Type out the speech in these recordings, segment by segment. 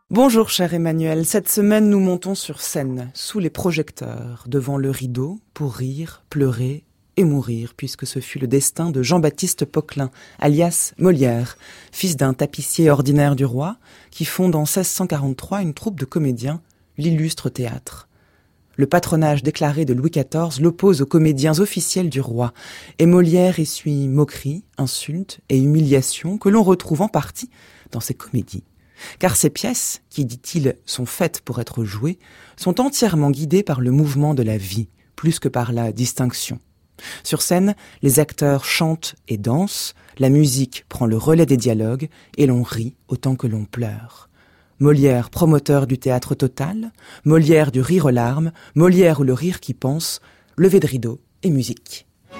Bonjour cher Emmanuel, cette semaine nous montons sur scène, sous les projecteurs, devant le rideau, pour rire, pleurer et mourir, puisque ce fut le destin de Jean-Baptiste Poquelin, alias Molière, fils d'un tapissier ordinaire du roi, qui fonde en 1643 une troupe de comédiens, l'illustre théâtre. Le patronage déclaré de Louis XIV l'oppose aux comédiens officiels du roi, et Molière essuie moqueries, insultes et humiliations que l'on retrouve en partie dans ses comédies. Car ces pièces, qui, dit-il, sont faites pour être jouées, sont entièrement guidées par le mouvement de la vie, plus que par la distinction. Sur scène, les acteurs chantent et dansent, la musique prend le relais des dialogues, et l'on rit autant que l'on pleure. Molière, promoteur du théâtre total, Molière du rire aux larmes, Molière ou le rire qui pense, lever de rideau et musique.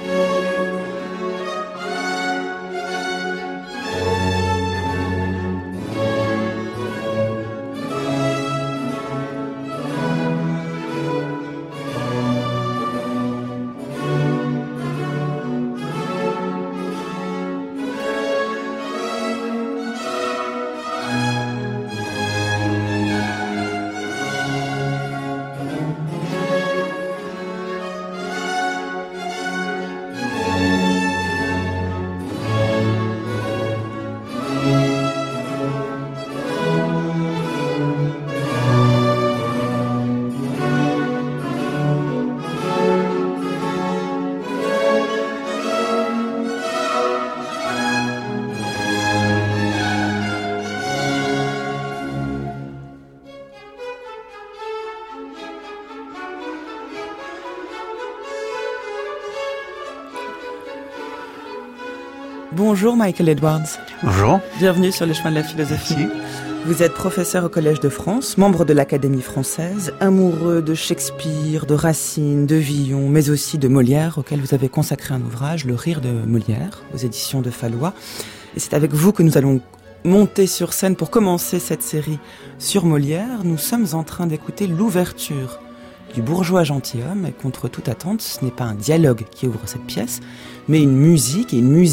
Bonjour Michael Edwards. Bonjour. Bienvenue sur les chemins de la philosophie. Merci. Vous êtes professeur au Collège de France, membre de l'Académie française, amoureux de Shakespeare, de Racine, de Villon, mais aussi de Molière, auquel vous avez consacré un ouvrage, Le Rire de Molière, aux éditions de Fallois. Et c'est avec vous que nous allons monter sur scène pour commencer cette série sur Molière. Nous sommes en train d'écouter l'ouverture du bourgeois gentilhomme, et contre toute attente, ce n'est pas un dialogue qui ouvre cette pièce, mais une musique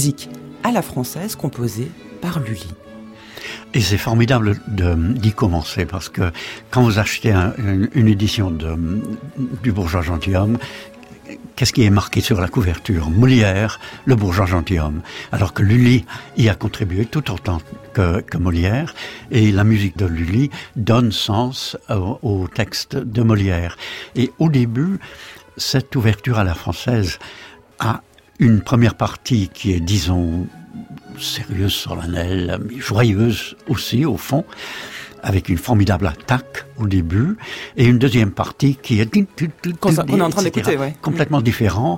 à la française composée par Lully. Et c'est formidable d'y commencer parce que quand vous achetez une édition du Bourgeois gentilhomme, qu'est-ce qui est marqué sur la couverture? Molière, le bourgeois gentilhomme. Alors que Lully y a contribué tout autant que Molière, et la musique de Lully donne sens au texte de Molière. Et au début, cette ouverture à la française a une première partie qui est, disons, sérieuse, solennelle, mais joyeuse aussi, au fond, avec une formidable attaque au début, et une deuxième partie qui est qu'on est en train d'écouter, ouais. Complètement différent.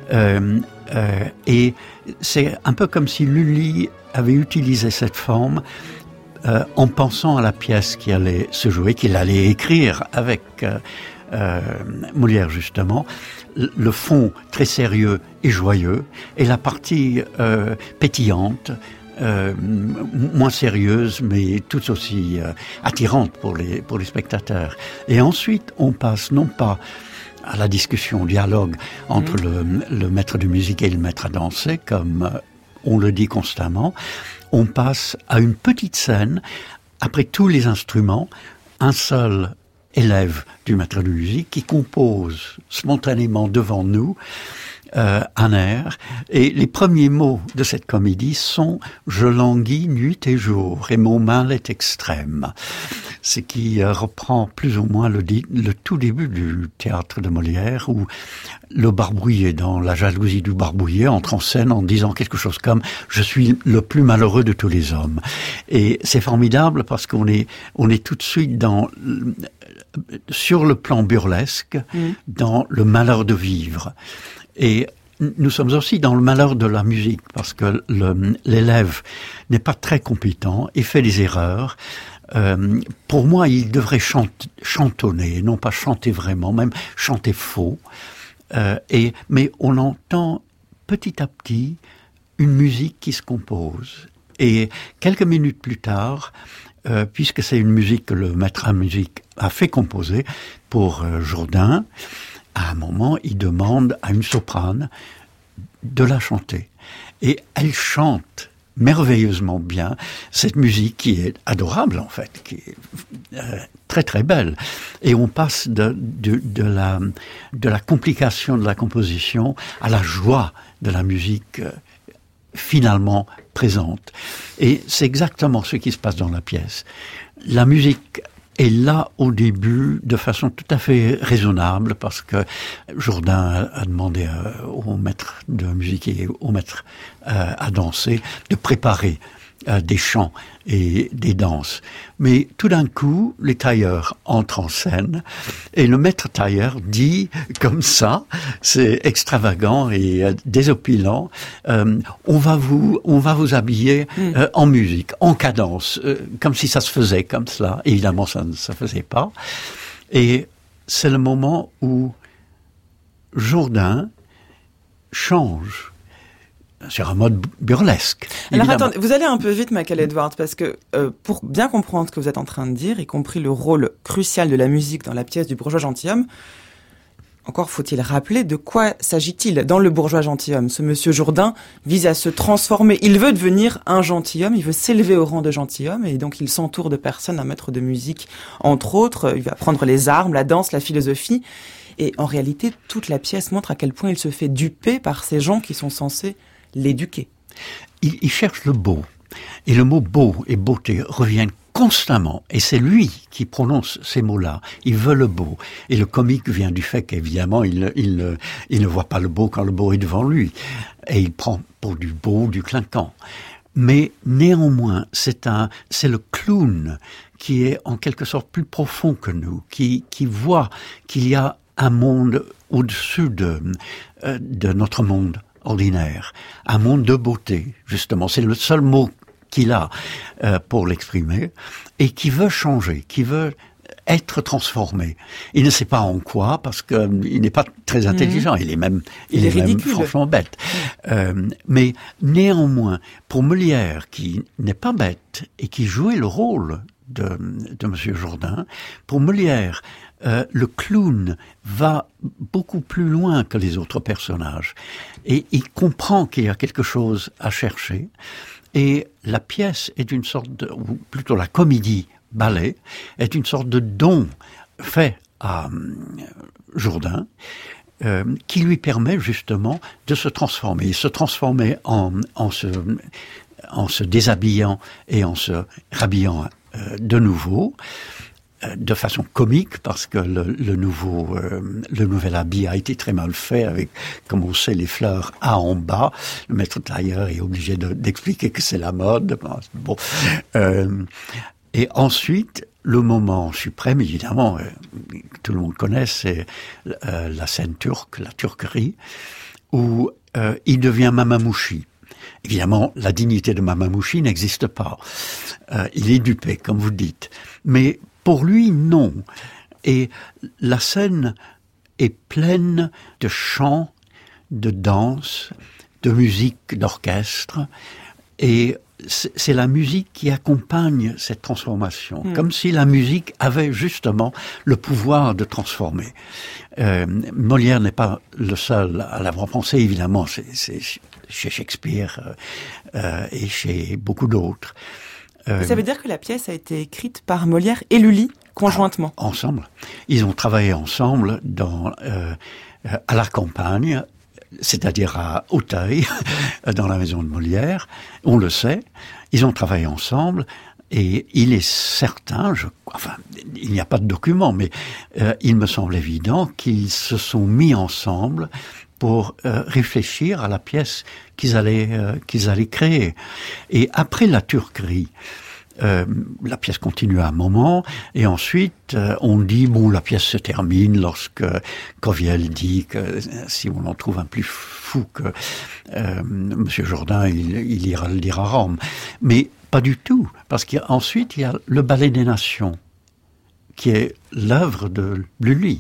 Et c'est un peu comme si Lully avait utilisé cette forme en pensant à la pièce qui allait se jouer, qu'il allait écrire avec Molière justement. Le fond très sérieux et joyeux, et la partie pétillante, moins sérieuse, mais tout aussi attirante pour les spectateurs. Et ensuite, on passe non pas à la discussion, au dialogue entre le maître de musique et le maître à danser, comme on le dit constamment, on passe à une petite scène, après tous les instruments, un seul élève du maître de musique qui compose spontanément devant nous un air, et les premiers mots de cette comédie sont « Je languis nuit et jour, et mon mal est extrême », ce qui reprend plus ou moins le tout début du théâtre de Molière, où le barbouillé, dans La jalousie du barbouillé, entre en scène en disant quelque chose comme « Je suis le plus malheureux de tous les hommes ». Et c'est formidable parce qu'on est tout de suite sur le plan burlesque, dans le malheur de vivre. Et nous sommes aussi dans le malheur de la musique, parce que l'élève n'est pas très compétent et fait des erreurs. Pour moi, il devrait chantonner, non pas chanter vraiment, même chanter faux. Mais on entend petit à petit une musique qui se compose. Et quelques minutes plus tard, puisque c'est une musique que le maître à musique a fait composer pour Jourdain, à un moment, il demande à une soprane de la chanter. Et elle chante merveilleusement bien cette musique qui est adorable en fait, qui est très très belle. Et on passe de la complication de la composition à la joie de la musique finalement présente. Et c'est exactement ce qui se passe dans la pièce. La musique est là au début de façon tout à fait raisonnable parce que Jourdain a demandé au maître de musique et au maître à danser de préparer des chants et des danses. Mais tout d'un coup, les tailleurs entrent en scène et le maître tailleur dit comme ça, c'est extravagant et désopilant, on va vous habiller en musique, en cadence, comme si ça se faisait comme cela. Évidemment, ça ne se faisait pas. Et c'est le moment où Jourdain change sur un mode burlesque. Alors attendez, vous allez un peu vite, Michael Edwards, parce que pour bien comprendre ce que vous êtes en train de dire, y compris le rôle crucial de la musique dans la pièce du Bourgeois gentilhomme, encore faut-il rappeler de quoi s'agit-il dans le Bourgeois gentilhomme. Ce monsieur Jourdain vise à se transformer, il veut devenir un gentilhomme, il veut s'élever au rang de gentilhomme, et donc il s'entoure de personnes, un maître de musique, entre autres, il va apprendre les armes, la danse, la philosophie, et en réalité, toute la pièce montre à quel point il se fait duper par ces gens qui sont censés l'éduquer. Il cherche le beau. Et le mot beau et beauté reviennent constamment. Et c'est lui qui prononce ces mots-là. Il veut le beau. Et le comique vient du fait qu'évidemment, il ne voit pas le beau quand le beau est devant lui. Et il prend pour du beau, du clinquant. Mais néanmoins, c'est le clown qui est en quelque sorte plus profond que nous, qui voit qu'il y a un monde au-dessus de notre monde ordinaire, un monde de beauté, justement. C'est le seul mot qu'il a pour l'exprimer, et qui veut changer, qui veut être transformé. Il ne sait pas en quoi, parce qu'il n'est pas très intelligent, il est même franchement bête. Mais néanmoins, pour Molière, qui n'est pas bête, et qui jouait le rôle de Monsieur Jourdain, pour Molière, le clown va beaucoup plus loin que les autres personnages et il comprend qu'il y a quelque chose à chercher et la pièce est une sorte ou plutôt la comédie ballet est une sorte de don fait à Jourdain qui lui permet justement de se transformer en se déshabillant et en se rhabillant de nouveau, de façon comique, parce que le nouvel habit a été très mal fait, avec, comme on sait, les fleurs à en bas. Le maître tailleur est obligé d'expliquer que c'est la mode. Bon. Et ensuite, le moment suprême, évidemment, tout le monde connaît, c'est la scène turque, la turquerie, où il devient Mamamouchi. Évidemment, la dignité de Mamamouchi n'existe pas. Il est dupé, comme vous dites. Mais pour lui, non. Et la scène est pleine de chants, de danse, de musique d'orchestre. Et c'est la musique qui accompagne cette transformation. Comme si la musique avait justement le pouvoir de transformer. Molière n'est pas le seul à l'avoir pensé, évidemment. C'est chez Shakespeare et chez beaucoup d'autres. Ça veut dire que la pièce a été écrite par Molière et Lully conjointement. Ensemble. Ils ont travaillé ensemble à la campagne, c'est-à-dire à Auteuil, dans la maison de Molière. On le sait. Ils ont travaillé ensemble. Et il est certain, il n'y a pas de document, mais il me semble évident qu'ils se sont mis ensemble pour réfléchir à la pièce qu'ils allaient créer. Et après la turquerie, la pièce continue à un moment, et ensuite on dit la pièce se termine lorsque Coviel dit que si on en trouve un plus fou que Monsieur Jourdain, il ira le dire à Rome. Mais pas du tout, parce qu'ensuite il y a le Ballet des Nations, qui est l'œuvre de Lully.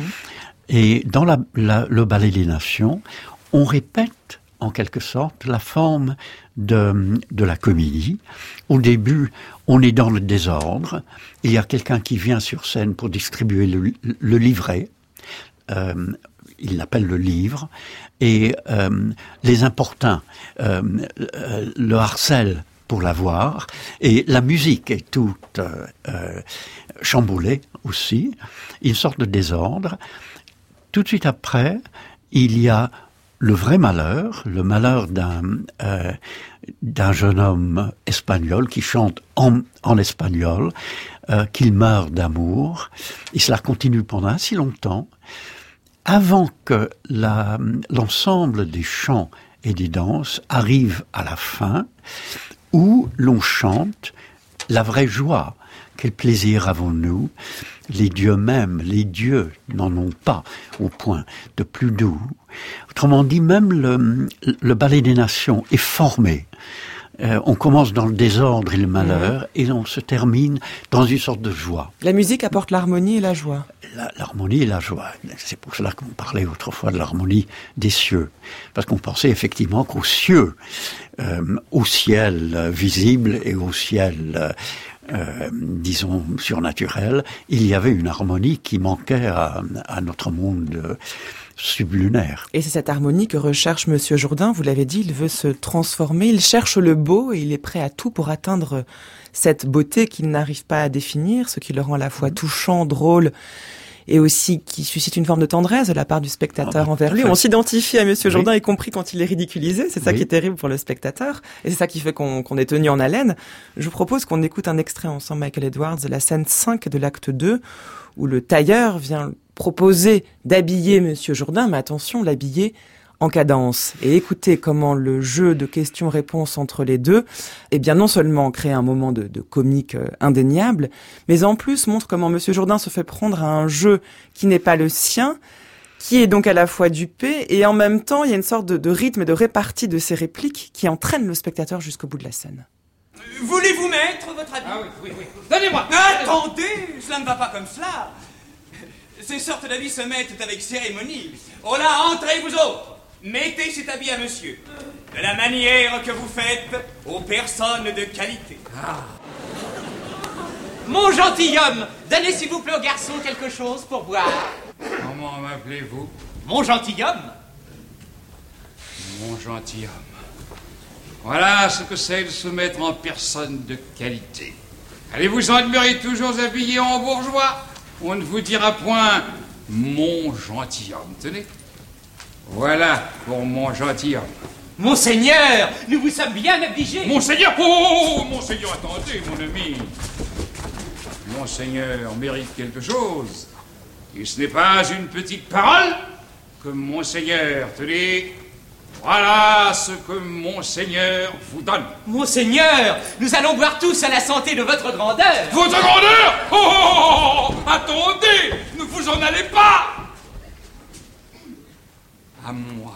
Et dans le Ballet des Nations, on répète en quelque sorte la forme de la comédie. Au début, on est dans le désordre. Il y a quelqu'un qui vient sur scène pour distribuer le livret. il l'appelle le livre, et les importuns le harcèlent pour l'avoir, et la musique est toute chamboulée aussi, une sorte de désordre. Tout de suite après, il y a le vrai malheur, le malheur d'un jeune homme espagnol qui chante en espagnol, qu'il meurt d'amour, et cela continue pendant assez longtemps, avant que l'ensemble des chants et des danses arrive à la fin, où l'on chante la vraie joie. Quel plaisir avons-nous? Les dieux même, les dieux n'en ont pas au point de plus doux. Autrement dit, même le ballet des nations est formé. On commence dans le désordre et le malheur, et on se termine dans une sorte de joie. La musique apporte l'harmonie et la joie. L'harmonie et la joie. C'est pour cela qu'on parlait autrefois de l'harmonie des cieux. Parce qu'on pensait effectivement qu'aux cieux, au ciel visible et au ciel, disons, surnaturel, il y avait une harmonie qui manquait à notre monde sublunaire. Et c'est cette harmonie que recherche Monsieur Jourdain, vous l'avez dit, il veut se transformer, il cherche le beau et il est prêt à tout pour atteindre cette beauté qu'il n'arrive pas à définir, ce qui le rend à la fois touchant, drôle et aussi qui suscite une forme de tendresse de la part du spectateur envers lui. On s'identifie à Monsieur Jourdain, y compris quand il est ridiculisé, c'est ça qui est terrible pour le spectateur et c'est ça qui fait qu'on est tenu en haleine. Je vous propose qu'on écoute un extrait ensemble, Michael Edwards, de la scène 5 de l'acte 2, où le tailleur vient proposer d'habiller Monsieur Jourdain, mais attention, l'habiller en cadence. Et écoutez comment le jeu de questions-réponses entre les deux, eh bien, non seulement crée un moment de comique indéniable, mais en plus montre comment Monsieur Jourdain se fait prendre à un jeu qui n'est pas le sien, qui est donc à la fois dupé, et en même temps, il y a une sorte de rythme et de répartie de ses répliques qui entraîne le spectateur jusqu'au bout de la scène. Voulez-vous mettre votre habit? Ah oui. Donnez-moi! Attendez, cela ne va pas comme cela. Ces sortes d'habits se mettent avec cérémonie. Oh là, entrez vous autres. Mettez cet habit à monsieur. De la manière que vous faites aux personnes de qualité. Mon gentilhomme, donnez s'il vous plaît au garçon quelque chose pour boire. Comment m'appelez-vous? Mon gentilhomme? Mon gentilhomme. Voilà ce que c'est de se mettre en personne de qualité. Allez-vous en demeurer toujours habillé en bourgeois? On ne vous dira point mon gentilhomme. Tenez. Voilà pour mon gentilhomme. Monseigneur, nous vous sommes bien obligés. Monseigneur, oh, Monseigneur, attendez, mon ami. Monseigneur mérite quelque chose. Et ce n'est pas une petite parole que Monseigneur, tenez, voilà ce que Monseigneur vous donne. Monseigneur, nous allons boire tous à la santé de votre grandeur. Votre grandeur? Oh, attendez, ne vous en allez pas. À moi,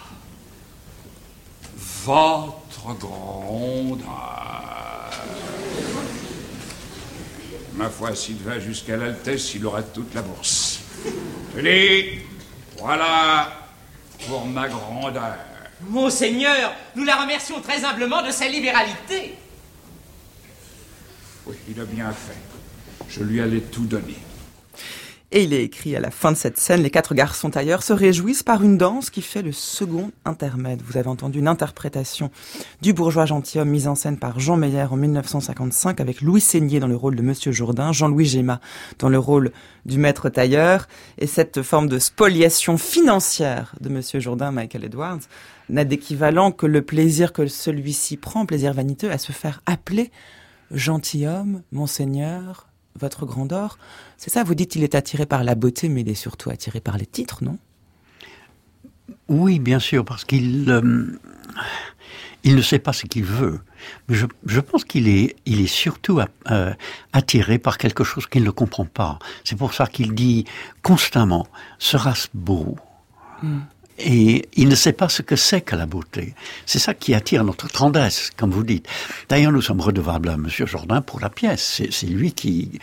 votre grandeur. Ma foi, s'il va jusqu'à l'Altesse, il aura toute la bourse. Tenez, voilà pour ma grandeur. Monseigneur, nous la remercions très humblement de sa libéralité. Oui, il a bien fait. Je lui allais tout donner. Et il est écrit à la fin de cette scène, les 4 garçons tailleurs se réjouissent par une danse qui fait le second intermède. Vous avez entendu une interprétation du bourgeois gentilhomme mise en scène par Jean Meyer en 1955 avec Louis Seigné dans le rôle de Monsieur Jourdain, Jean-Louis Géma dans le rôle du maître tailleur. Et cette forme de spoliation financière de Monsieur Jourdain, Michael Edwards, n'a d'équivalent que le plaisir que celui-ci prend, plaisir vaniteux, à se faire appeler gentilhomme, monseigneur, votre grandeur. C'est ça, vous dites qu'il est attiré par la beauté, mais il est surtout attiré par les titres, non? Oui, bien sûr, parce qu'il il ne sait pas ce qu'il veut. Mais je pense qu'il est surtout attiré par quelque chose qu'il ne comprend pas. C'est pour ça qu'il dit constamment « sera-ce beau ?» Et il ne sait pas ce que c'est que la beauté. C'est ça qui attire notre tendresse, comme vous dites. D'ailleurs, nous sommes redevables à Monsieur Jourdain pour la pièce. C'est lui qui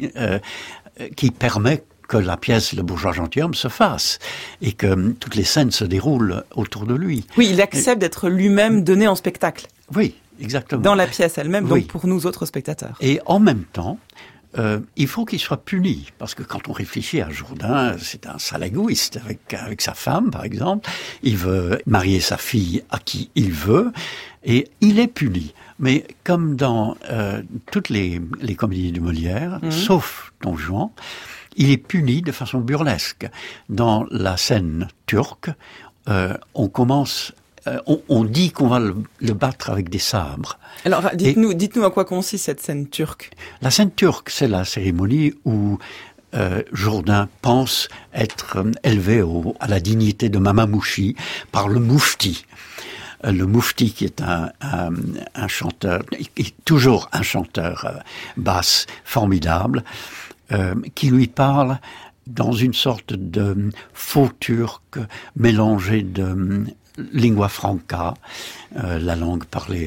permet que la pièce Le bourgeois gentilhomme se fasse et que toutes les scènes se déroulent autour de lui. Oui, il accepte d'être lui-même donné en spectacle. Oui, exactement. Dans la pièce elle-même, donc pour nous autres spectateurs. Et en même temps, il faut qu'il soit puni, parce que quand on réfléchit à Jourdain, c'est un sale égoïste avec sa femme, par exemple. Il veut marier sa fille à qui il veut, et il est puni. Mais comme dans toutes les comédies de Molière, sauf Don Juan, il est puni de façon burlesque. Dans la scène turque, on dit qu'on va le battre avec des sabres. Alors, dites-nous à quoi consiste cette scène turque. La scène turque, c'est la cérémonie où Jourdain pense être élevé à la dignité de Mamamouchi par le moufti. Le moufti, qui est un chanteur, toujours un chanteur basse formidable, qui lui parle dans une sorte de faux turc mélangé de lingua franca, la langue parlée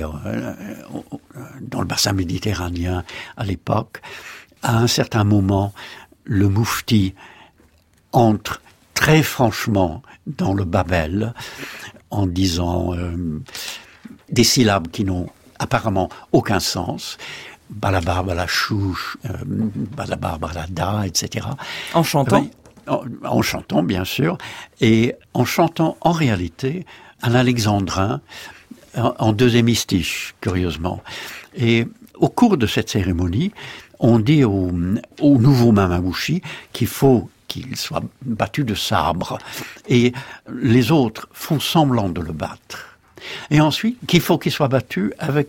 dans le bassin méditerranéen à l'époque. À un certain moment, le moufti entre très franchement dans le babel en disant des syllabes qui n'ont apparemment aucun sens. Balabar, balachouch, balabar, balada, etc. En chantant? En chantant, bien sûr, et en chantant en réalité un alexandrin en 2 hémistiches, curieusement. Et au cours de cette cérémonie, on dit au nouveau Mamamouchi qu'il faut qu'il soit battu de sabre, et les autres font semblant de le battre. Et ensuite, qu'il faut qu'il soit battu avec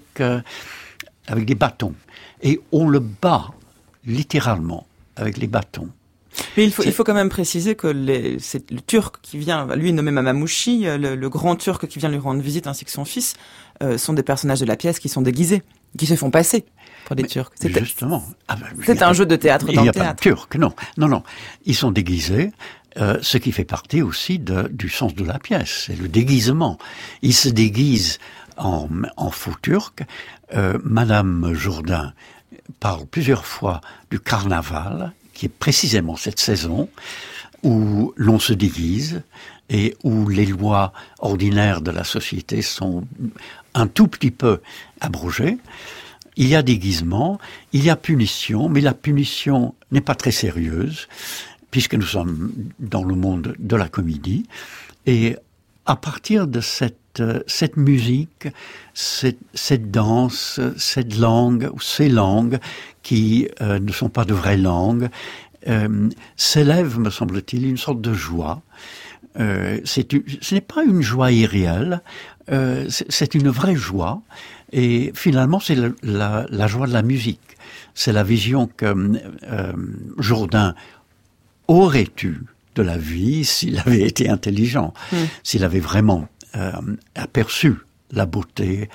des bâtons. Et on le bat littéralement avec les bâtons. Mais il faut quand même préciser que c'est le Turc qui vient, lui nommé Mamamouchi, le grand Turc qui vient lui rendre visite ainsi que son fils, sont des personnages de la pièce qui sont déguisés, qui se font passer pour des Turcs. Justement. C'est un jeu de théâtre dans le théâtre. Il n'y a pas de Turcs, non. Ils sont déguisés, ce qui fait partie aussi du sens de la pièce, c'est le déguisement. Ils se déguisent en faux Turcs. Madame Jourdain parle plusieurs fois du carnaval, qui est précisément cette saison où l'on se déguise et où les lois ordinaires de la société sont un tout petit peu abrogées. Il y a déguisement, il y a punition, mais la punition n'est pas très sérieuse, puisque nous sommes dans le monde de la comédie. Et à partir de cette musique, cette danse, cette langue, ou ces langues qui ne sont pas de vraies langues, s'élève, me semble-t-il, une sorte de joie. Ce n'est pas une joie irréelle, c'est une vraie joie, et finalement c'est la joie de la musique. C'est la vision que Jourdain aurait eue de la vie s'il avait été intelligent, s'il avait vraiment aperçu la beauté.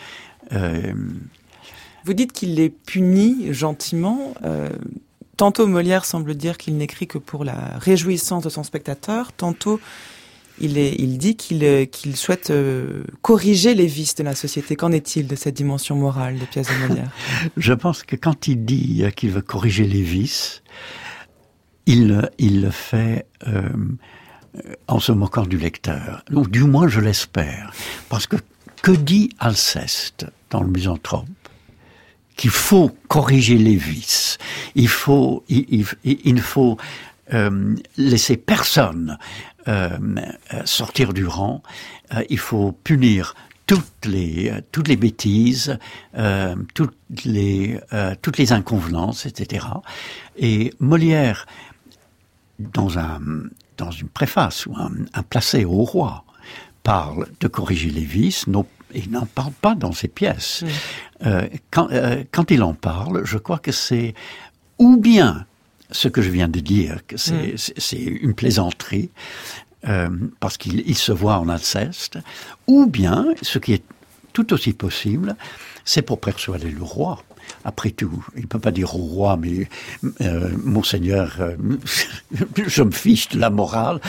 Vous dites qu'il les punit gentiment. Tantôt Molière semble dire qu'il n'écrit que pour la réjouissance de son spectateur, tantôt il dit qu'il souhaite corriger les vices de la société. Qu'en est-il de cette dimension morale des pièces de Molière? Je pense que quand il dit qu'il veut corriger les vices, il le fait en se moquant du lecteur. Ou du moins, je l'espère. Parce que dit Alceste dans le Misanthrope? Qu'il faut corriger les vices. Il ne faut laisser personne sortir du rang. Il faut punir toutes les bêtises, toutes les inconvenances, etc. Et Molière, dans une préface ou un placé au roi, parle de corriger les vices. Il n'en parle pas dans ses pièces. Quand il en parle, je crois que c'est ou bien ce que je viens de dire, que c'est une plaisanterie, parce qu'il se voit en Alceste, ou bien, ce qui est tout aussi possible, c'est pour persuader le roi. Après tout, il ne peut pas dire au roi, mais Monseigneur, je me fiche de la morale.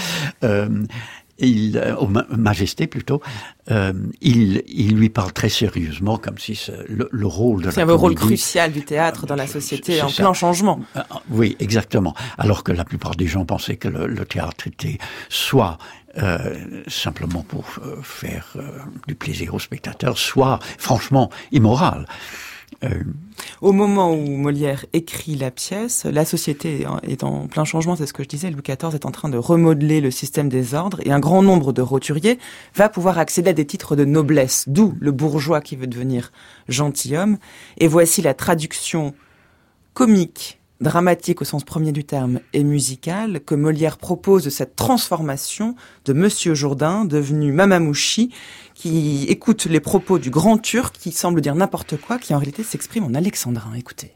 Majesté plutôt, il lui parle très sérieusement, comme si le rôle de la comédie... C'est un rôle crucial du théâtre dans la société, en plein changement. Oui, exactement. Alors que la plupart des gens pensaient que le théâtre était soit simplement pour faire du plaisir aux spectateurs, soit franchement immoral. Au moment où Molière écrit la pièce, la société est en plein changement, c'est ce que je disais. Louis XIV est en train de remodeler le système des ordres et un grand nombre de roturiers va pouvoir accéder à des titres de noblesse, d'où le bourgeois qui veut devenir gentilhomme. Et voici la traduction comique, dramatique au sens premier du terme et musicale que Molière propose de cette transformation de Monsieur Jourdain devenu Mamamouchi, qui écoute les propos du grand turc qui semble dire n'importe quoi, qui en réalité s'exprime en alexandrin. Écoutez.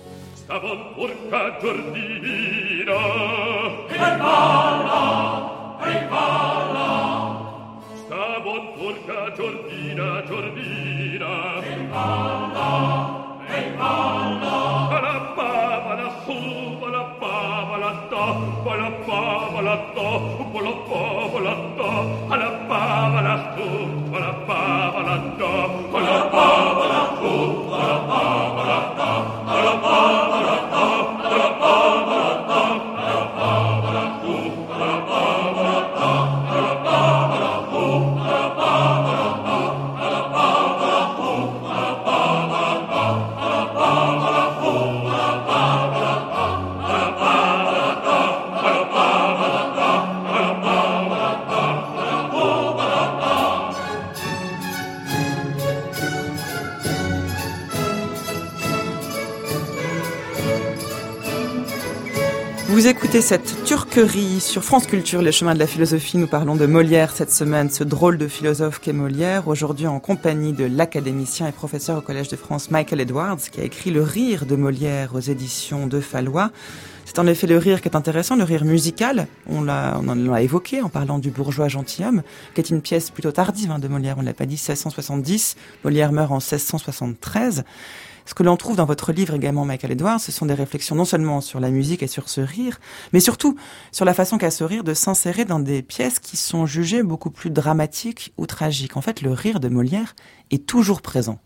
Vous écoutez cette turquerie sur France Culture, les chemins de la philosophie. Nous parlons de Molière cette semaine, ce drôle de philosophe qu'est Molière. Aujourd'hui en compagnie de l'académicien et professeur au Collège de France Michael Edwards, qui a écrit Le rire de Molière aux éditions de Fallois. C'est en effet le rire qui est intéressant, le rire musical. On en a évoqué en parlant du bourgeois gentilhomme, qui est une pièce plutôt tardive de Molière. On ne l'a pas dit, 1670. Molière meurt en 1673. Ce que l'on trouve dans votre livre également, Michael Edwards, ce sont des réflexions non seulement sur la musique et sur ce rire, mais surtout sur la façon qu'a ce rire de s'insérer dans des pièces qui sont jugées beaucoup plus dramatiques ou tragiques. En fait, le rire de Molière est toujours présent.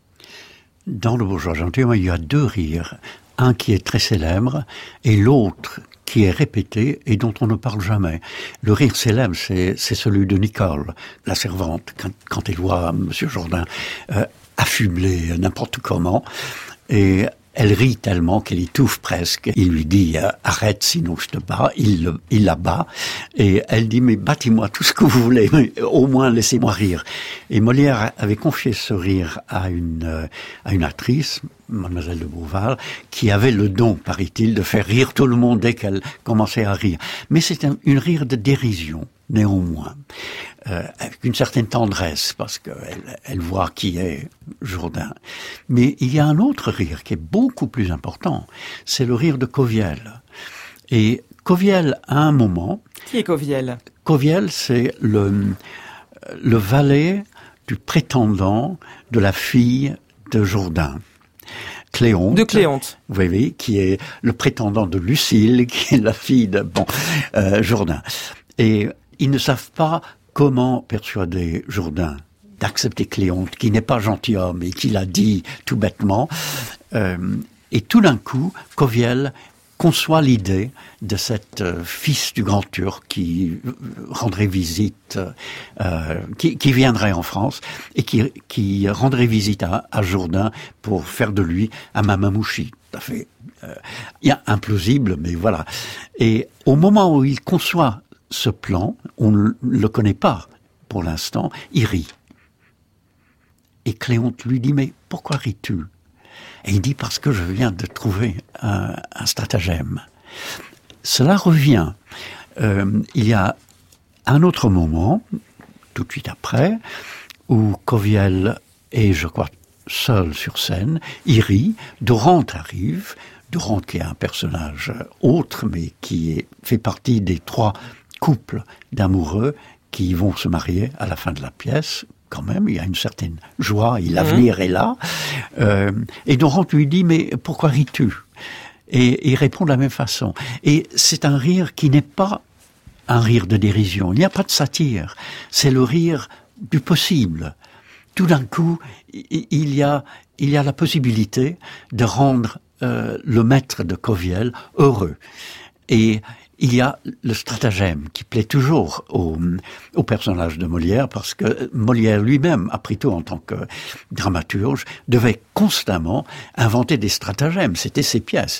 Dans le bourgeois gentilhomme, il y a deux rires. Un qui est très célèbre et l'autre qui est répété et dont on ne parle jamais. Le rire célèbre, c'est celui de Nicole, la servante, quand elle voit Monsieur Jourdain affublé n'importe comment, et elle rit tellement qu'elle étouffe presque. Il lui dit « Arrête, sinon je te bats ». Il la bat, et elle dit « Mais battez-moi tout ce que vous voulez, mais au moins laissez-moi rire ». Et Molière avait confié ce rire à une actrice, Mademoiselle de Beauval, qui avait le don, paraît-il, de faire rire tout le monde dès qu'elle commençait à rire. Mais c'est une rire de dérision, néanmoins. Avec une certaine tendresse, parce qu'elle voit qui est Jourdain. Mais il y a un autre rire qui est beaucoup plus important, c'est le rire de Coviel. Et Coviel, à un moment... Qui est Coviel ? Coviel, c'est le valet du prétendant de la fille de Jourdain. Cléonte. De Cléonte. Oui, qui est le prétendant de Lucile, qui est la fille de Jourdain. Et ils ne savent pas comment persuader Jourdain d'accepter Cléonte, qui n'est pas gentilhomme et qui l'a dit tout bêtement. Et tout d'un coup, Coviel conçoit l'idée de cette fils du grand turc qui rendrait visite, qui viendrait en France et qui rendrait visite à Jourdain pour faire de lui un Mamamouchi. Tout à fait implausible, mais voilà. Et au moment où il conçoit ce plan, on ne le connaît pas pour l'instant, il rit. Et Cléonte lui dit « Mais pourquoi ris-tu » Et il dit « Parce que je viens de trouver un stratagème ». Cela revient. Il y a un autre moment, tout de suite après, où Coviel est, je crois, seul sur scène, il rit, Dorante arrive, Dorante qui est un personnage autre, mais qui fait partie des 3 couples d'amoureux qui vont se marier à la fin de la pièce. Quand même, il y a une certaine joie et l'avenir est là. Et Dorante lui dit « Mais pourquoi ris-tu » Et il répond de la même façon. Et c'est un rire qui n'est pas un rire de dérision. Il n'y a pas de satire. C'est le rire du possible. Tout d'un coup, il y a la possibilité de rendre le maître de Coviel heureux. Et il y a le stratagème qui plaît toujours au personnage de Molière, parce que Molière lui-même, après tout en tant que dramaturge, devait constamment inventer des stratagèmes. C'était ses pièces.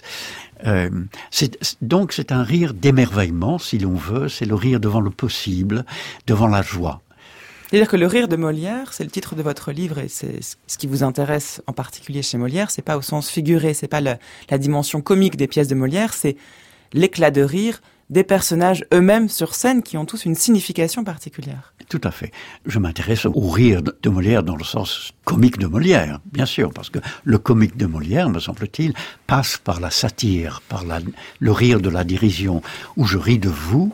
Donc c'est un rire d'émerveillement, si l'on veut. C'est le rire devant le possible, devant la joie. C'est-à-dire que le rire de Molière, c'est le titre de votre livre, et c'est ce qui vous intéresse en particulier chez Molière, c'est pas au sens figuré, c'est pas la dimension comique des pièces de Molière, c'est l'éclat de rire des personnages eux-mêmes sur scène qui ont tous une signification particulière. Tout à fait. Je m'intéresse au rire de Molière dans le sens comique de Molière, bien sûr, parce que le comique de Molière, me semble-t-il, passe par la satire, par le rire de la dérision, où je ris de vous,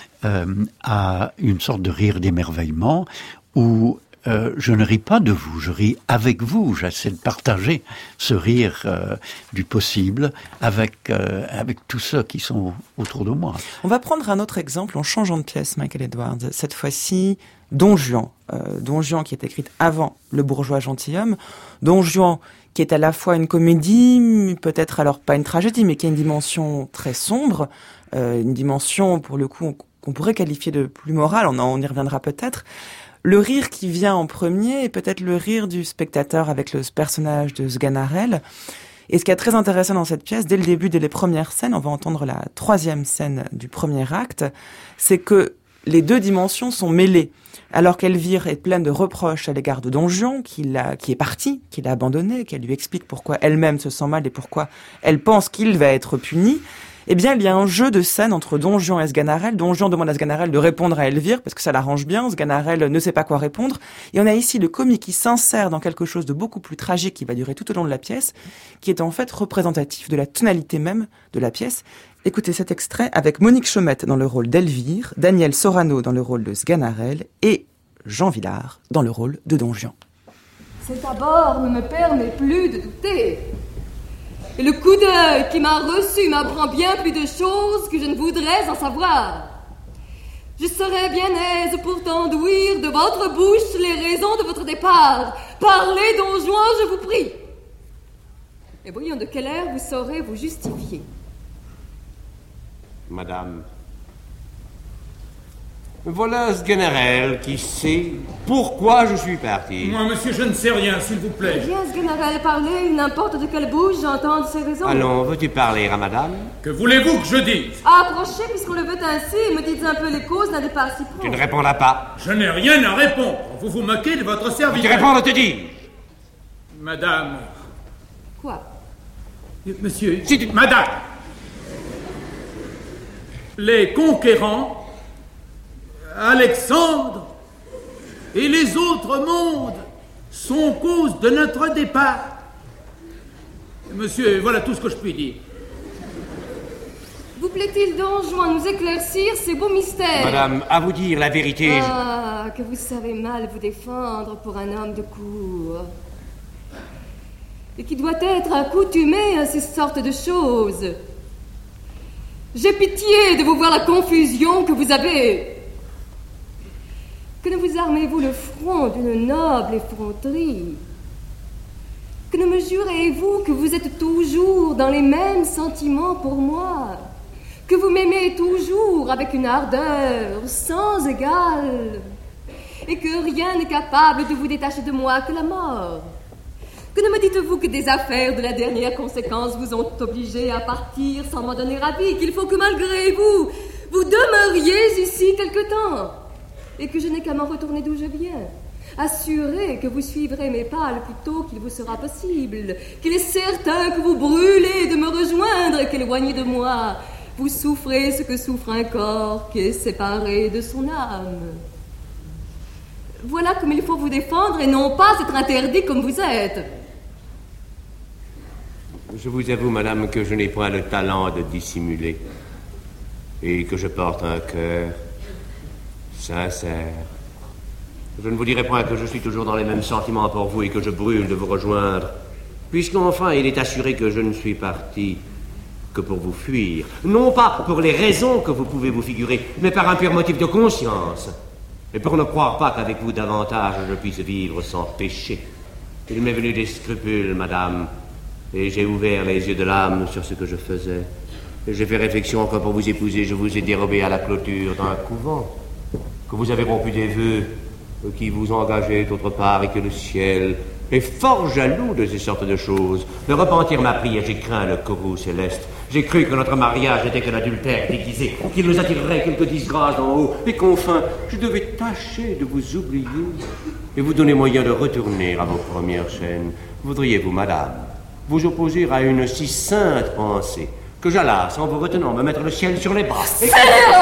à une sorte de rire d'émerveillement, où je ne ris pas de vous, je ris avec vous. J'essaie de partager ce rire du possible avec tous ceux qui sont autour de moi. On va prendre un autre exemple en changeant de pièce, Michael Edwards. Cette fois-ci, Don Juan. Don Juan qui est écrite avant Le bourgeois gentilhomme. Don Juan qui est à la fois une comédie, peut-être alors pas une tragédie, mais qui a une dimension très sombre, une dimension pour le coup qu'on pourrait qualifier de plus morale, on y reviendra peut-être. Le rire qui vient en premier est peut-être le rire du spectateur avec le personnage de Sganarelle. Et ce qui est très intéressant dans cette pièce, dès le début, dès les premières scènes, on va entendre la 3e scène du premier acte, c'est que les deux dimensions sont mêlées. Alors qu'Elvire est pleine de reproches à l'égard de Don Juan, qui est parti, qui l'a abandonné, qu'elle lui explique pourquoi elle-même se sent mal et pourquoi elle pense qu'il va être puni, eh bien, il y a un jeu de scène entre Don Juan et Sganarelle. Don Juan demande à Sganarelle de répondre à Elvire, parce que ça l'arrange bien. Sganarelle ne sait pas quoi répondre. Et on a ici le comique qui s'insère dans quelque chose de beaucoup plus tragique qui va durer tout au long de la pièce, qui est en fait représentatif de la tonalité même de la pièce. Écoutez cet extrait avec Monique Chaumette dans le rôle d'Elvire, Daniel Sorano dans le rôle de Sganarelle et Jean Vilar dans le rôle de Don Juan. Cet abord ne me permet plus de douter. Et le coup d'œil qui m'a reçu m'apprend bien plus de choses que je ne voudrais en savoir. Je serais bien aise pourtant d'ouïr de votre bouche les raisons de votre départ. Parlez, Don Juan, je vous prie. Et voyons de quelle air vous saurez vous justifier. Madame, voilà Sganarelle qui sait pourquoi je suis parti. Moi, monsieur, je ne sais rien, s'il vous plaît. Eh bien, Sganarelle, parlez, n'importe de quelle bouche, j'entends ces raisons. Allons, veux-tu parler à madame? Que voulez-vous que je dise? Approchez, puisqu'on le veut ainsi, et me dites un peu les causes d'un départ si prompt. Tu ne répondras pas. Je n'ai rien à répondre. Vous vous moquez de votre serviteur. Tu réponds, te dis. Madame. Quoi? Monsieur. Si tu... Madame. Les conquérants, Alexandre et les autres mondes sont cause de notre départ. Monsieur, voilà tout ce que je puis dire. Vous plaît-il donc, Juan, nous éclaircir ces beaux mystères? Madame, à vous dire la vérité... Ah, que vous savez mal vous défendre pour un homme de cour. Et qui doit être accoutumé à ces sortes de choses. J'ai pitié de vous voir la confusion que vous avez. Que ne vous armez-vous le front d'une noble effronterie? Que ne me jurez-vous que vous êtes toujours dans les mêmes sentiments pour moi? Que vous m'aimez toujours avec une ardeur sans égale? Et que rien n'est capable de vous détacher de moi que la mort? Que ne me dites-vous que des affaires de la dernière conséquence vous ont obligé à partir sans m'en donner avis, qu'il faut que malgré vous, vous demeuriez ici quelque temps, et que je n'ai qu'à m'en retourner d'où je viens, assuré que vous suivrez mes pas le plus tôt qu'il vous sera possible, qu'il est certain que vous brûlez de me rejoindre et qu'éloigné de moi, vous souffrez ce que souffre un corps qui est séparé de son âme. Voilà comme il faut vous défendre et non pas être interdit comme vous êtes. Je vous avoue, madame, que je n'ai point le talent de dissimuler et que je porte un cœur sincère. Je ne vous dirai point que je suis toujours dans les mêmes sentiments pour vous et que je brûle de vous rejoindre, puisqu'enfin il est assuré que je ne suis parti que pour vous fuir, non pas pour les raisons que vous pouvez vous figurer, mais par un pur motif de conscience, et pour ne croire pas qu'avec vous davantage je puisse vivre sans péché. Il m'est venu des scrupules, madame, et j'ai ouvert les yeux de l'âme sur ce que je faisais. J'ai fait réflexion encore pour vous épouser. Je vous ai dérobé à la clôture d'un couvent. Que vous avez rompu des vœux qui vous engageaient autre part et que le ciel est fort jaloux de ces sortes de choses. Le repentir m'a pris et j'ai craint le courroux céleste. J'ai cru que notre mariage n'était qu'un adultère déguisé, qu'il nous attirerait quelques disgrâces d'en haut, et qu'enfin, je devais tâcher de vous oublier et vous donner moyen de retourner à vos premières scènes. Voudriez-vous, madame, vous opposer à une si sainte pensée que j'allasse, en vous retenant, me mettre le ciel sur les bras et...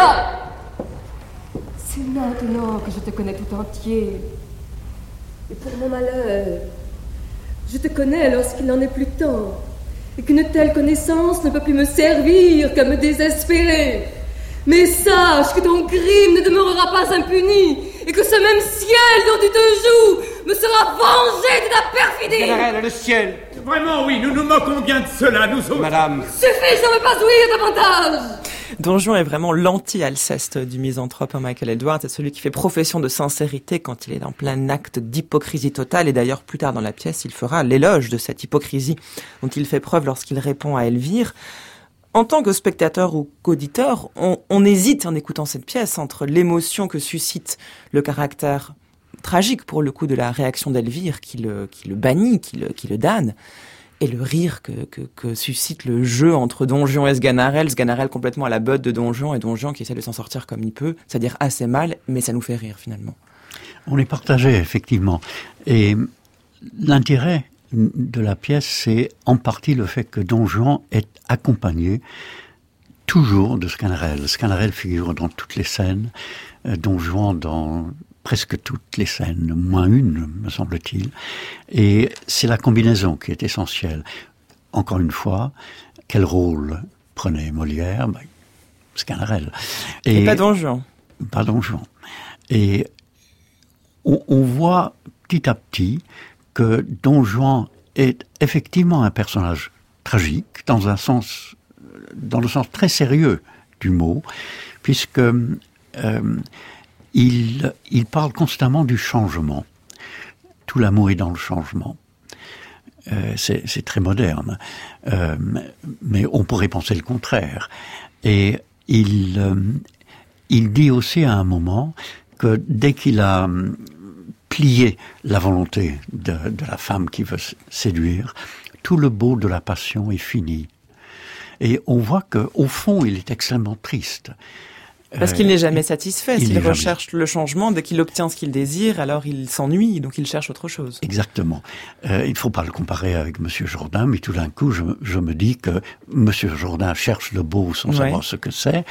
C'est maintenant que je te connais tout entier. Et pour mon malheur, je te connais lorsqu'il n'en est plus temps, et qu'une telle connaissance ne peut plus me servir qu'à me désespérer. Mais sache que ton crime ne demeurera pas impuni, et que ce même ciel dont tu te joues me sera vengé de ta perfidie. Général, le ciel. Vraiment, oui, nous nous moquons bien de cela, nous autres. Madame. Suffit, je ne veux pas ouïr davantage. Don Juan est vraiment l'anti-Alceste du misanthrope Michael Edwards. C'est celui qui fait profession de sincérité quand il est en plein acte d'hypocrisie totale. Et d'ailleurs, plus tard dans la pièce, il fera l'éloge de cette hypocrisie dont il fait preuve lorsqu'il répond à Elvire. En tant que spectateur ou qu'auditeur, on hésite en écoutant cette pièce entre l'émotion que suscite le caractère tragique, pour le coup, de la réaction d'Elvire, qui le bannit, qui le damne, et le rire que suscite le jeu entre Don Juan et Sganarelle complètement à la botte de Don Juan, et Don Juan qui essaie de s'en sortir comme il peut, c'est-à-dire assez mal, mais ça nous fait rire finalement. On est partagé, effectivement. Et l'intérêt de la pièce, c'est en partie le fait que Don Juan est accompagné toujours de Sganarelle. Sganarelle figure dans toutes les scènes, Don Juan dans presque toutes les scènes, moins une, me semble-t-il. Et c'est la combinaison qui est essentielle. Encore une fois, quel rôle prenait Molière? Sganarelle. Et pas Don Juan. Pas Don Juan. Et on voit petit à petit que Don Juan est effectivement un personnage tragique, dans le sens très sérieux du mot, puisque il parle constamment du changement. Tout l'amour est dans le changement. C'est très moderne, mais on pourrait penser le contraire. Et il dit aussi à un moment que dès qu'il a plié la volonté de la femme qui veut séduire, tout le beau de la passion est fini. Et on voit qu'au fond, il est extrêmement triste. Parce qu'il n'est jamais satisfait. S'il recherche le changement, dès qu'il obtient ce qu'il désire, alors il s'ennuie, donc il cherche autre chose. Exactement. Il ne faut pas le comparer avec Monsieur Jourdain, mais tout d'un coup, je me dis que Monsieur Jourdain cherche le beau sans savoir ce que c'est.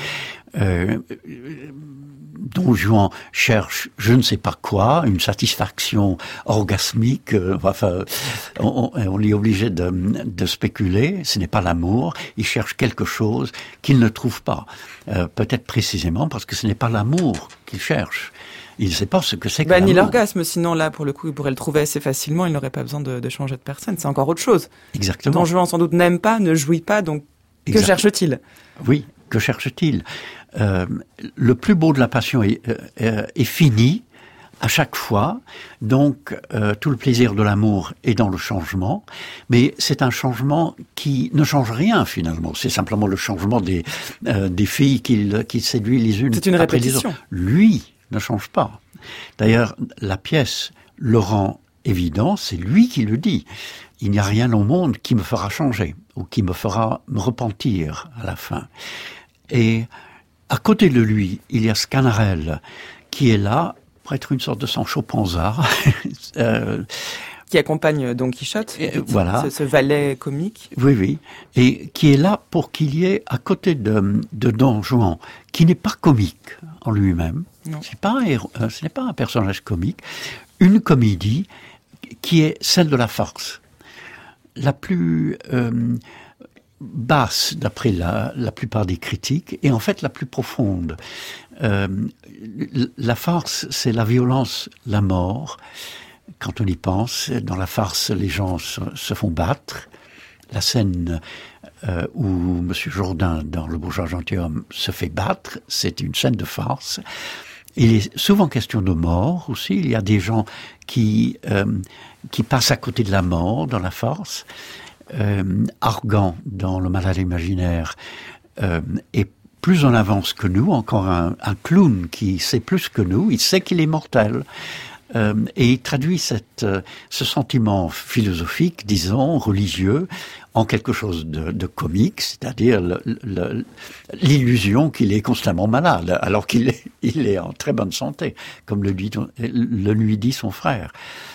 Don Juan cherche je ne sais pas quoi, une satisfaction orgasmique, on est obligé de spéculer, ce n'est pas l'amour, il cherche quelque chose qu'il ne trouve pas, peut-être précisément parce que ce n'est pas l'amour qu'il cherche. Il ne sait pas ce que c'est que l'amour. Ni l'orgasme, sinon là, pour le coup, il pourrait le trouver assez facilement, il n'aurait pas besoin de changer de personne, c'est encore autre chose. Exactement. Don Juan sans doute n'aime pas, ne jouit pas, donc que cherche-t-il? Oui, que cherche-t-il? Le plus beau de la passion est fini à chaque fois, donc tout le plaisir de l'amour est dans le changement, mais c'est un changement qui ne change rien finalement, c'est simplement le changement des filles qu'il séduit les unes après les autres. Lui ne change pas. D'ailleurs, la pièce le rend évident, c'est lui qui le dit. Il n'y a rien au monde qui me fera changer, ou qui me fera me repentir à la fin. Et à côté de lui, il y a Sganarelle, qui est là pour être une sorte de Sancho Panza. Qui accompagne Don Quichotte, voilà. Ce valet comique. Oui, et qui est là pour qu'il y ait à côté de Don Juan, qui n'est pas comique en lui-même, ce n'est pas un personnage comique, une comédie qui est celle de la farce. La plus basse d'après la plupart des critiques et en fait la plus profonde. La farce, c'est la violence, la mort. Quand on y pense, dans la farce, les gens se font battre. La scène où M. Jourdain, dans Le Bourgeois gentilhomme, se fait battre, c'est une scène de farce. Il est souvent question de mort aussi. Il y a des gens qui passent à côté de la mort dans la farce. Argan, dans Le Malade imaginaire, Et plus on avance que nous, encore un clown qui sait plus que nous, il sait qu'il est mortel. Et il traduit ce sentiment philosophique, disons, religieux, en quelque chose de comique, c'est-à-dire l'illusion qu'il est constamment malade, alors qu'il est en très bonne santé, comme le lui dit son frère.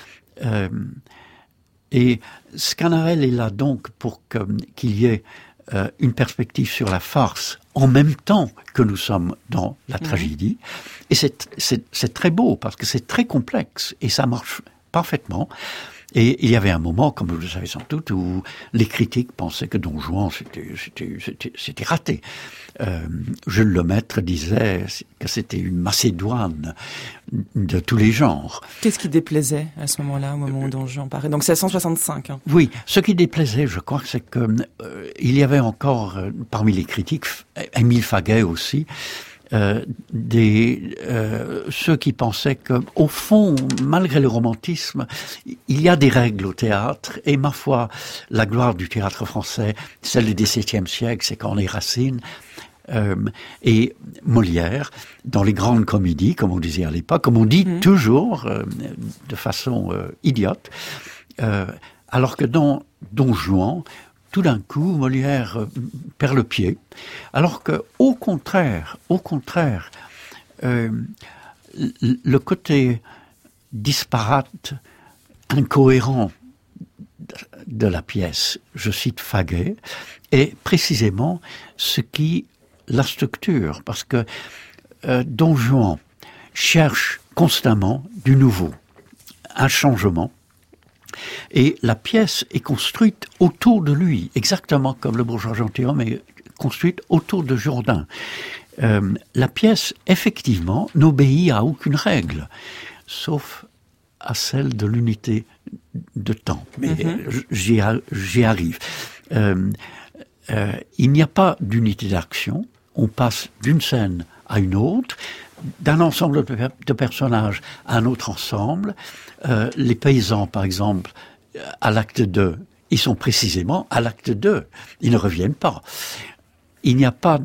Et Sganarelle est là donc pour qu'il y ait une perspective sur la farce en même temps que nous sommes dans la tragédie. Et c'est très beau parce que c'est très complexe et ça marche parfaitement. Et il y avait un moment, comme vous le savez sans doute, où les critiques pensaient que Don Juan, c'était raté. Jules Lemaître disait que c'était une Macédoine de tous les genres. Qu'est-ce qui déplaisait à ce moment-là, au moment où Don Juan paraît? Donc c'est à 165. Hein. Oui, ce qui déplaisait, je crois, c'est que il y avait encore, parmi les critiques, Émile Faguet aussi, ceux qui pensaient que, au fond, malgré le romantisme, il y a des règles au théâtre, et ma foi, la gloire du théâtre français, celle du XVIIe siècle, c'est quand les Racine et Molière, dans les grandes comédies, comme on disait à l'époque, comme on dit toujours, de façon idiote, alors que dans Don Juan, tout d'un coup, Molière perd le pied, alors que, au contraire, le côté disparate, incohérent de la pièce, je cite Faguet, est précisément ce qui la structure, parce que Don Juan cherche constamment du nouveau, un changement. Et la pièce est construite autour de lui, exactement comme le bourgeois gentilhomme est construite autour de Jourdain. La pièce, effectivement, n'obéit à aucune règle, sauf à celle de l'unité de temps. Mais j'y arrive. Il n'y a pas d'unité d'action. On passe d'une scène à une autre, d'un ensemble de personnages à un autre ensemble. Les paysans, par exemple, à l'acte 2, ils sont précisément à l'acte 2. Ils ne reviennent pas. Il n'y a pas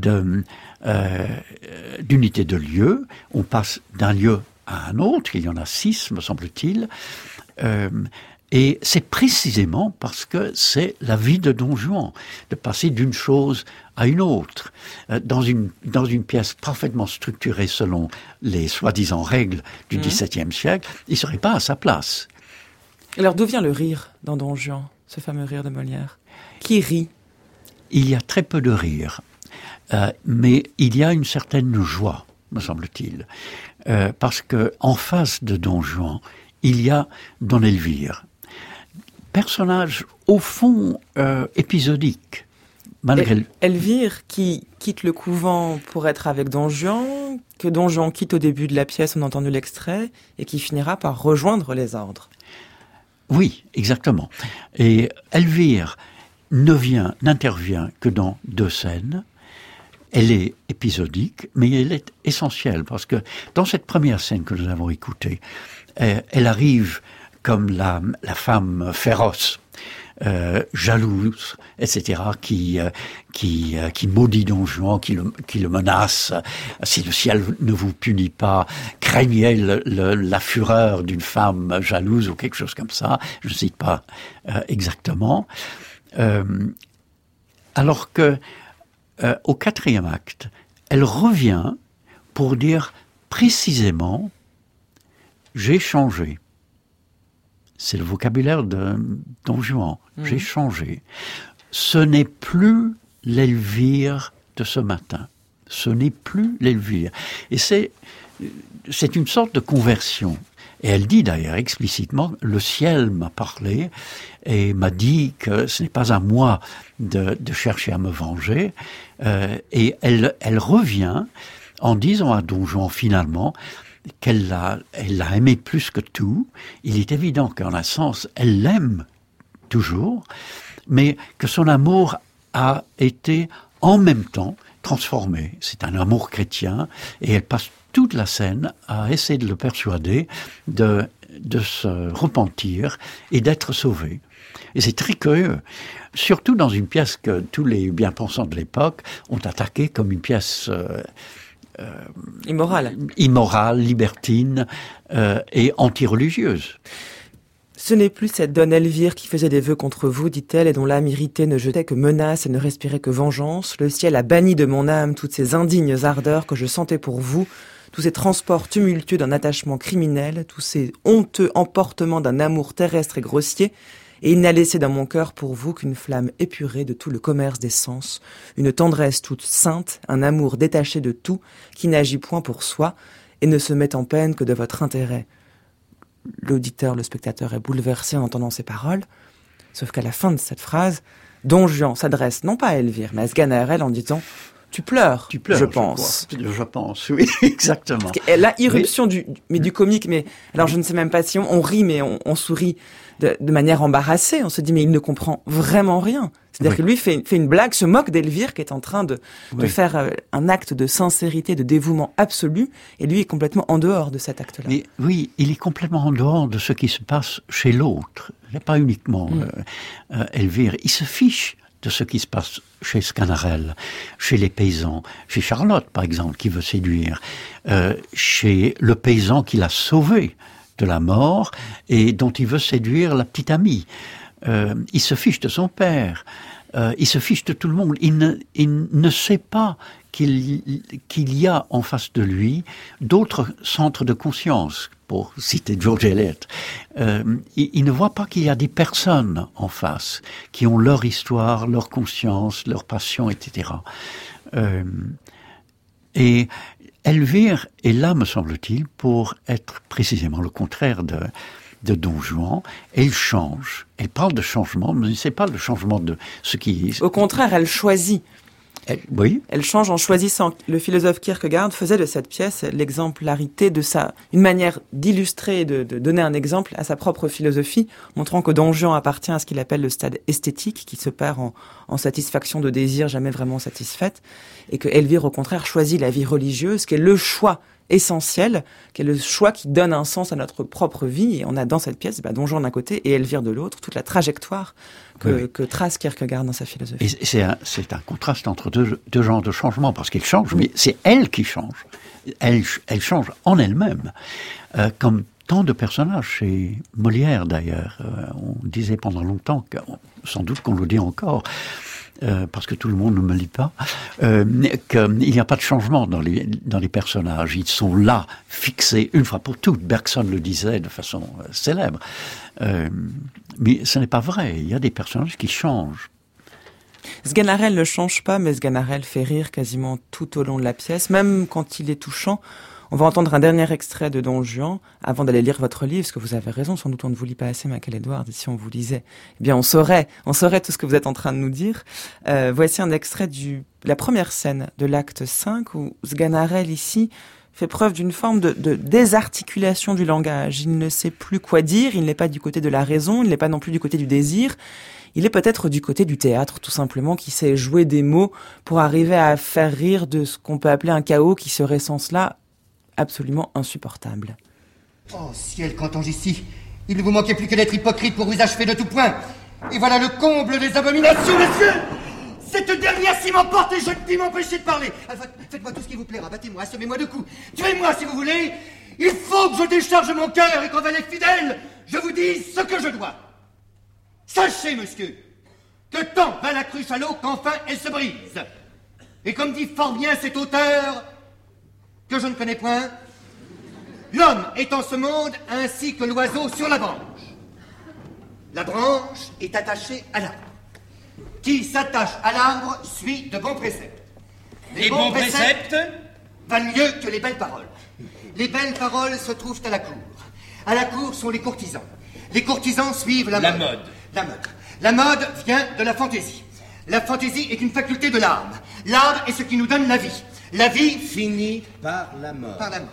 d'unité de lieu. On passe d'un lieu à un autre. Il y en a 6, me semble-t-il. Et c'est précisément parce que c'est la vie de Don Juan, de passer d'une chose à une autre. Dans une pièce parfaitement structurée selon les soi-disant règles du XVIIe siècle, il ne serait pas à sa place. Alors d'où vient le rire dans Don Juan, ce fameux rire de Molière? Qui rit? Il y a très peu de rire, mais il y a une certaine joie, me semble-t-il, parce que en face de Don Juan, il y a Don Elvire, personnage au fond épisodique. Malgré Elvire qui quitte le couvent pour être avec Don Juan, que Don Juan quitte au début de la pièce, on a entendu l'extrait, et qui finira par rejoindre les ordres. Oui, exactement. Et Elvire n'intervient que dans 2 scènes. Elle est épisodique, mais elle est essentielle, parce que dans cette première scène que nous avons écoutée, elle arrive comme la femme féroce, jalouse, etc., qui maudit Don Juan, qui le menace. Si le ciel ne vous punit pas, craignez la fureur d'une femme jalouse ou quelque chose comme ça. Je ne cite pas exactement. Alors que au 4e acte, elle revient pour dire précisément « j'ai changé ». C'est le vocabulaire de Don Juan. J'ai changé. Ce n'est plus l'Elvire de ce matin. Ce n'est plus l'Elvire. Et c'est une sorte de conversion. Et elle dit d'ailleurs explicitement, le ciel m'a parlé et m'a dit que ce n'est pas à moi de chercher à me venger. Et elle revient en disant à Don Juan finalement qu'elle l'a aimé plus que tout. Il est évident qu'en un sens, elle l'aime toujours, mais que son amour a été en même temps transformé. C'est un amour chrétien, et elle passe toute la scène à essayer de le persuader de se repentir et d'être sauvé. Et c'est très curieux, surtout dans une pièce que tous les bien-pensants de l'époque ont attaquée comme une pièce immorale, libertine et anti-religieuse. Ce n'est plus cette donne Elvire qui faisait des vœux contre vous, dit-elle, et dont l'âme irritée ne jetait que menaces et ne respirait que vengeance. Le ciel a banni de mon âme toutes ces indignes ardeurs que je sentais pour vous, tous ces transports tumultueux d'un attachement criminel, tous ces honteux emportements d'un amour terrestre et grossier, et il n'a laissé dans mon cœur pour vous qu'une flamme épurée de tout le commerce des sens, une tendresse toute sainte, un amour détaché de tout, qui n'agit point pour soi, et ne se met en peine que de votre intérêt. L'auditeur, le spectateur est bouleversé en entendant ces paroles, sauf qu'à la fin de cette phrase, Don Juan s'adresse non pas à Elvire, mais à Sganarelle en disant « Tu pleures, je pense. » Je pense, oui, exactement. La irruption du comique, mais alors je ne sais même pas si on rit, mais on sourit de manière embarrassée. On se dit, mais il ne comprend vraiment rien. C'est-à-dire que lui fait une blague, se moque d'Elvire qui est en train de faire un acte de sincérité, de dévouement absolu, et lui est complètement en dehors de cet acte-là. Mais oui, il est complètement en dehors de ce qui se passe chez l'autre. Il n'est pas uniquement Elvire. Il se fiche de ce qui se passe chez Sganarelle, chez les paysans, chez Charlotte, par exemple, qui veut séduire, chez le paysan qui l'a sauvé de la mort et dont il veut séduire la petite amie. Il se fiche de son père, il se fiche de tout le monde. Il ne sait pas qu'il y a en face de lui d'autres centres de conscience, pour citer George Eliot. Il ne voit pas qu'il y a des personnes en face qui ont leur histoire, leur conscience, leur passion, etc. Et Elvire est là, me semble-t-il, pour être précisément le contraire de Don Juan. Elle change. Elle parle de changement, mais c'est pas le changement de ce qui... Au contraire, elle choisit. Oui. Elle change en choisissant. Le philosophe Kierkegaard faisait de cette pièce l'exemplarité de une manière d'illustrer et de donner un exemple à sa propre philosophie, montrant que Don Juan appartient à ce qu'il appelle le stade esthétique, qui se perd en satisfaction de désirs jamais vraiment satisfaite, et que Elvire, au contraire, choisit la vie religieuse, qui est le choix essentiel, qui est le choix qui donne un sens à notre propre vie. Et on a dans cette pièce Don Juan d'un côté et Elvire de l'autre, toute la trajectoire que trace Kierkegaard dans sa philosophie. Et c'est un contraste entre deux genres de changements, parce qu'elle change, mais c'est elle qui change. Elle change en elle-même, comme tant de personnages chez Molière d'ailleurs. On disait pendant longtemps, sans doute qu'on le dit encore, parce que tout le monde ne me lit pas, qu'il n'y a pas de changement dans les personnages. Ils sont là, fixés une fois pour toutes. Bergson le disait de façon célèbre. Mais ce n'est pas vrai. Il y a des personnages qui changent. Sganarelle ne change pas, mais Sganarelle fait rire quasiment tout au long de la pièce, même quand il est touchant. On va entendre un dernier extrait de Don Juan avant d'aller lire votre livre, parce que vous avez raison, sans doute on ne vous lit pas assez, Michael Edwards, et si on vous lisait, eh bien on saurait tout ce que vous êtes en train de nous dire. Voici un extrait de la première scène de l'acte 5, où Sganarelle ici fait preuve d'une forme de désarticulation du langage. Il ne sait plus quoi dire, il n'est pas du côté de la raison, il n'est pas non plus du côté du désir. Il est peut-être du côté du théâtre, tout simplement, qui sait jouer des mots pour arriver à faire rire de ce qu'on peut appeler un chaos qui serait sans cela absolument insupportable. Oh ciel, qu'entends-je ici? Il ne vous manquait plus que d'être hypocrite pour vous achever de tout point. Et voilà le comble des abominations, messieurs! Cette dernière s'y m'emporte et je ne puis m'empêcher de parler. Faites-moi tout ce qui vous plaira, battez-moi, assommez-moi de coups, tuez-moi si vous voulez. Il faut que je décharge mon cœur et qu'en valet fidèle, je vous dise ce que je dois. Sachez, monsieur, que tant va la cruche à l'eau qu'enfin elle se brise. Et comme dit fort bien cet auteur, que je ne connais point, l'homme est en ce monde ainsi que l'oiseau sur la branche. La branche est attachée à l'arbre. Qui s'attache à l'arbre suit de bons préceptes. Les bons préceptes valent mieux que les belles paroles. Les belles paroles se trouvent à la cour. À la cour sont les courtisans. Les courtisans suivent la mode. La mode vient de la fantaisie. La fantaisie est une faculté de l'âme. L'âme est ce qui nous donne la vie. La vie finit par la mort.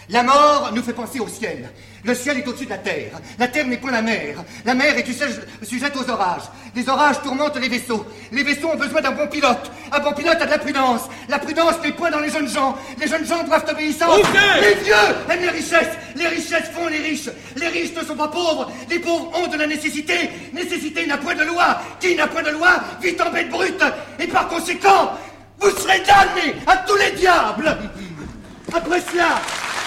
La mort nous fait penser au ciel. Le ciel est au-dessus de la terre. La terre n'est point la mer. La mer est sujette aux orages. Les orages tourmentent les vaisseaux. Les vaisseaux ont besoin d'un bon pilote. Un bon pilote a de la prudence. La prudence n'est point dans les jeunes gens. Les jeunes gens doivent obéissance. Les vieux aiment les richesses. Les richesses font les riches. Les riches ne sont pas pauvres. Les pauvres ont de la nécessité. Nécessité n'a point de loi. Qui n'a point de loi vit en bête brute. Et par conséquent, vous serez damnés à tous les diables. Après cela...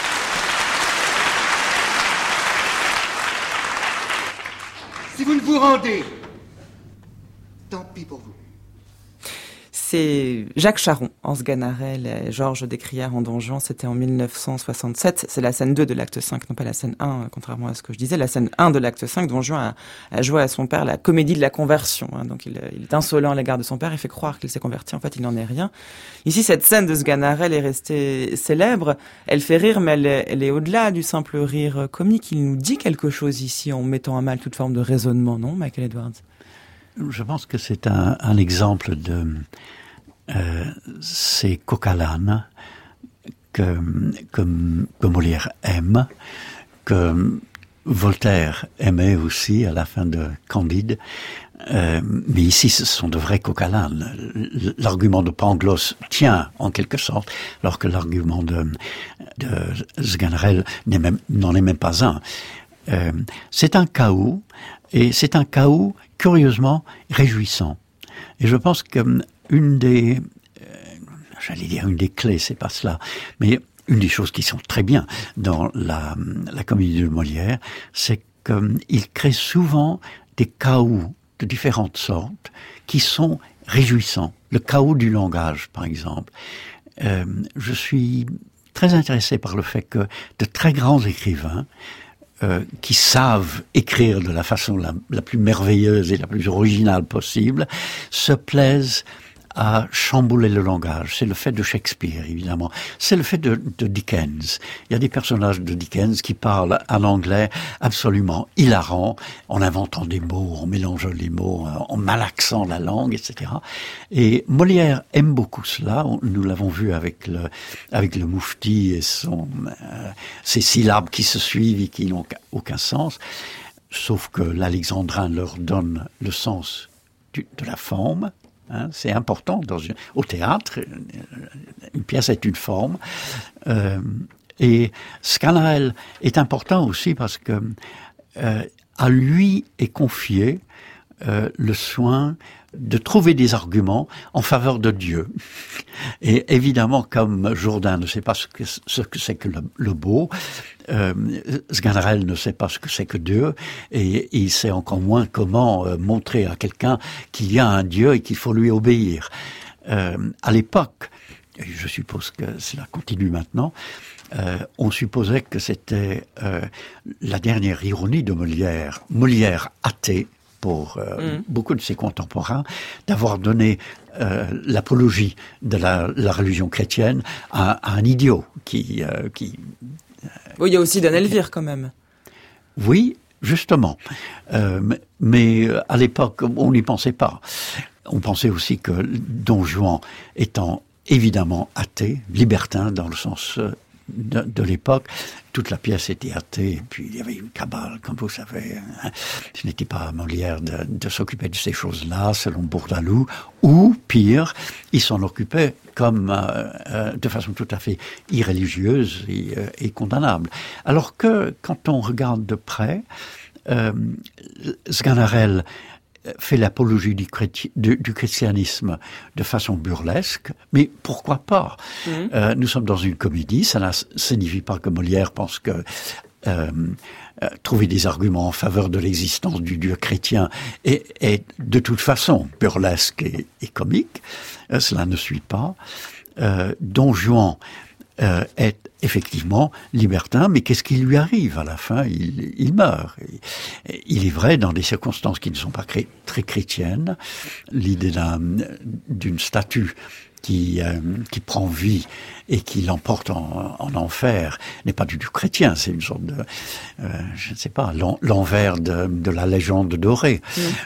Si vous ne vous rendez, tant pis pour vous. C'est Jacques Charron, Hans Sganarelle et Georges Descrières en Don Juan, c'était en 1967. C'est la scène 2 de l'acte 5, non pas la scène 1, contrairement à ce que je disais. La scène 1 de l'acte 5, Don Juan a joué à son père la comédie de la conversion. Donc il est insolent à l'égard de son père, il fait croire qu'il s'est converti, en fait il n'en est rien. Ici, cette scène de Sganarelle est restée célèbre. Elle fait rire, mais elle est au-delà du simple rire comique. Il nous dit quelque chose ici en mettant à mal toute forme de raisonnement, non, Michael Edwards? Je pense que c'est un exemple de ces coq à l'âne que Molière aime, que Voltaire aimait aussi à la fin de Candide. Mais ici, ce sont de vrais coq à l'âne. L'argument de Pangloss tient en quelque sorte, alors que l'argument de Sganarelle n'en est même pas un. C'est un chaos, et c'est un chaos curieusement réjouissant. Et je pense que une des clés, c'est pas cela, mais une des choses qui sont très bien dans la comédie de Molière, c'est qu'il crée souvent des chaos de différentes sortes qui sont réjouissants. Le chaos du langage, par exemple. Je suis très intéressé par le fait que de très grands écrivains qui savent écrire de la façon la plus merveilleuse et la plus originale possible, se plaisent à chambouler le langage. C'est le fait de Shakespeare, évidemment. C'est le fait de Dickens. Il y a des personnages de Dickens qui parlent un anglais absolument hilarant, en inventant des mots, en mélangeant les mots, en malaxant la langue, etc. Et Molière aime beaucoup cela. Nous l'avons vu avec le Moufti et ces syllabes qui se suivent et qui n'ont aucun sens. Sauf que l'alexandrin leur donne le sens de la forme. C'est important au théâtre. Une pièce est une forme. Et Sganarelle est important aussi parce que à lui est confié le soin de trouver des arguments en faveur de Dieu. Et évidemment, comme Jourdain ne sait pas ce que c'est que le beau, Sganarelle ne sait pas ce que c'est que Dieu, et il sait encore moins comment montrer à quelqu'un qu'il y a un Dieu et qu'il faut lui obéir. À l'époque, et je suppose que cela continue maintenant, on supposait que c'était la dernière ironie de Molière. Molière athée, pour beaucoup de ses contemporains, d'avoir donné l'apologie de la religion chrétienne à un idiot qui Oui, il y a aussi Dan Elvire quand même. Oui, justement. Mais à l'époque, on n'y pensait pas. On pensait aussi que Don Juan étant évidemment athée, libertin dans le sens de l'époque, toute la pièce était athée, et puis il y avait une cabale, comme vous savez. Ce n'était pas à Molière de s'occuper de ces choses-là, selon Bourdaloue, ou pire, il s'en occupait comme de façon tout à fait irréligieuse et condamnable. Alors que, quand on regarde de près, Sganarelle fait l'apologie du christianisme de façon burlesque, mais pourquoi pas? Nous sommes dans une comédie, ça ne signifie pas que Molière pense que trouver des arguments en faveur de l'existence du Dieu chrétien est de toute façon burlesque et comique. Cela ne suit pas. Don Juan est effectivement libertin, mais qu'est-ce qui lui arrive à la fin? Il meurt. Il est vrai, dans des circonstances qui ne sont pas très chrétiennes, l'idée d'une statue qui prend vie et qui l'emporte en enfer n'est pas du tout chrétien, c'est une sorte de, je ne sais pas, l'envers de la légende dorée.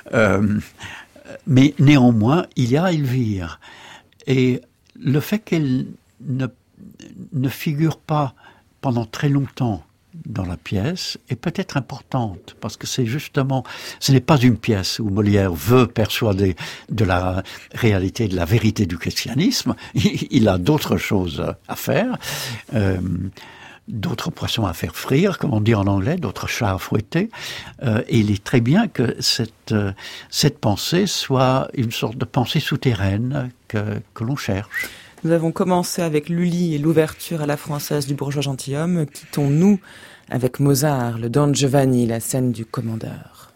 Mais néanmoins, il y a Elvire. Et le fait qu'elle ne figure pas pendant très longtemps dans la pièce est peut-être importante, parce que c'est justement, ce n'est pas une pièce où Molière veut persuader de la réalité, de la vérité du christianisme. Il a d'autres choses à faire, d'autres poissons à faire frire, comme on dit en anglais, d'autres chats à fouetter. Et il est très bien que cette pensée soit une sorte de pensée souterraine que l'on cherche. Nous avons commencé avec Lully et l'ouverture à la française du Bourgeois gentilhomme. Quittons-nous avec Mozart, le Don Giovanni, la scène du commandeur.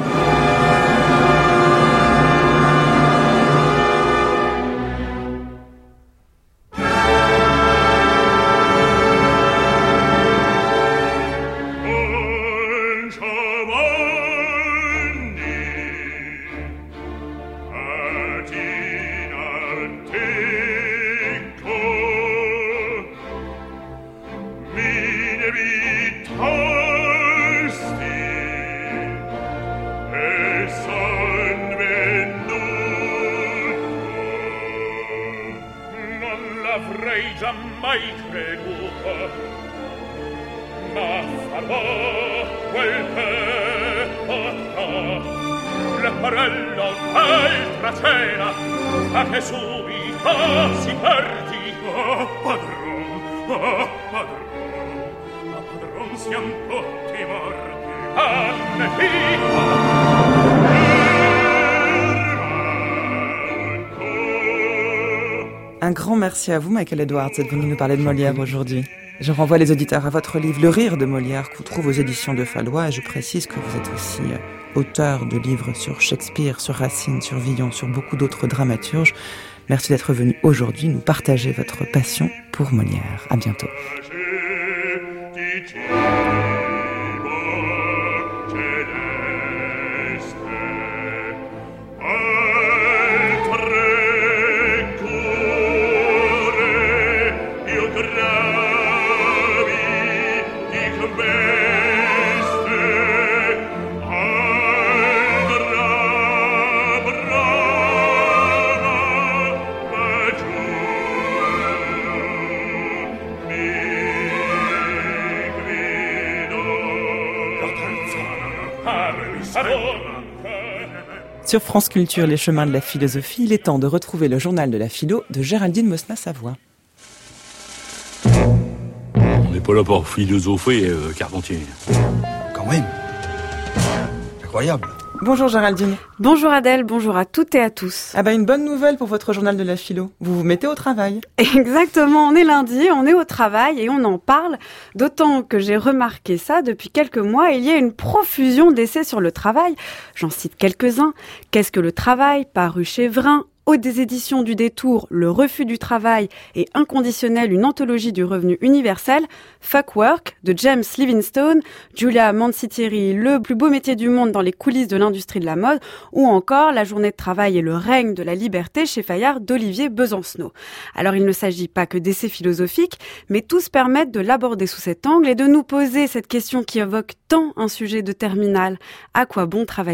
Un grand merci à vous, Michael Edwards, d'être venu nous parler de Molière aujourd'hui. Je renvoie les auditeurs à votre livre Le Rire de Molière, qu'on trouve aux éditions de Fallois, et je précise que vous êtes aussi auteur de livres sur Shakespeare, sur Racine, sur Villon, sur beaucoup d'autres dramaturges. Merci d'être venu aujourd'hui nous partager votre passion pour Molière. À bientôt. Sur France Culture, les chemins de la philosophie, il est temps de retrouver le journal de la philo de Géraldine Mosna-Savoie. On n'est pas là pour philosopher, Carpentier. Quand même. Incroyable. Bonjour Géraldine. Bonjour Adèle, bonjour à toutes et à tous. Une bonne nouvelle pour votre journal de la philo. Vous vous mettez au travail. Exactement, on est lundi, on est au travail et on en parle. D'autant que j'ai remarqué ça depuis quelques mois, il y a une profusion d'essais sur le travail. J'en cite quelques-uns. Qu'est-ce que le travail, paru chez Vrin, aux des éditions du Détour, Le refus du travail et Inconditionnel, une anthologie du revenu universel, Fuck Work de James Livingstone, Giulia Mancitieri, Le plus beau métier du monde dans les coulisses de l'industrie de la mode, ou encore La journée de travail et le règne de la liberté chez Fayard d'Olivier Besancenot. Alors il ne s'agit pas que d'essais philosophiques, mais tous permettent de l'aborder sous cet angle et de nous poser cette question qui évoque tant un sujet de terminale. À quoi bon travailler ?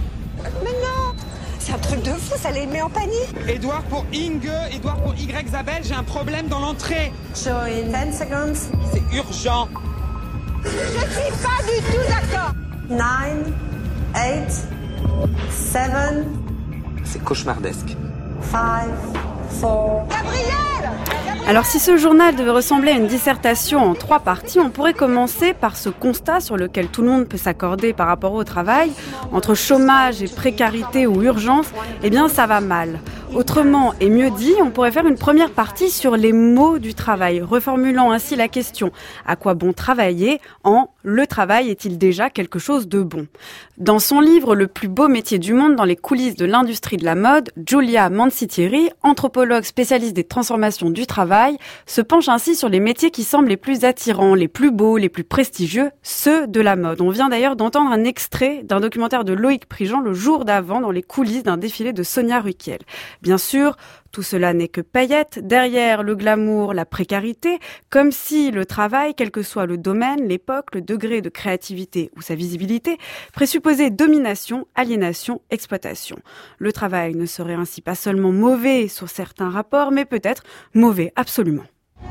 C'est un truc de fou, ça les met en panique. Edouard pour Inge, Edouard pour Y Isabelle, j'ai un problème dans l'entrée. Show in 10 seconds. C'est urgent. Je suis pas du tout d'accord. 9, 8, 7. C'est cauchemardesque. 5, 4. Gabriel! Alors si ce journal devait ressembler à une dissertation en 3 parties, on pourrait commencer par ce constat sur lequel tout le monde peut s'accorder par rapport au travail. Entre chômage et précarité ou urgence, eh bien ça va mal. Autrement et mieux dit, on pourrait faire une première partie sur les mots du travail, reformulant ainsi la question « À quoi bon travailler ?» en « Le travail est-il déjà quelque chose de bon ?» Dans son livre « Le plus beau métier du monde dans les coulisses de l'industrie de la mode », Giulia Mancitieri, anthropologue spécialiste des transformations du travail, se penche ainsi sur les métiers qui semblent les plus attirants, les plus beaux, les plus prestigieux, ceux de la mode. On vient d'ailleurs d'entendre un extrait d'un documentaire de Loïc Prigent le jour d'avant dans les coulisses d'un défilé de Sonia Rykiel. Bien sûr, tout cela n'est que paillettes, derrière le glamour, la précarité, comme si le travail, quel que soit le domaine, l'époque, le degré de créativité ou sa visibilité, présupposait domination, aliénation, exploitation. Le travail ne serait ainsi pas seulement mauvais sur certains rapports, mais peut-être mauvais absolument.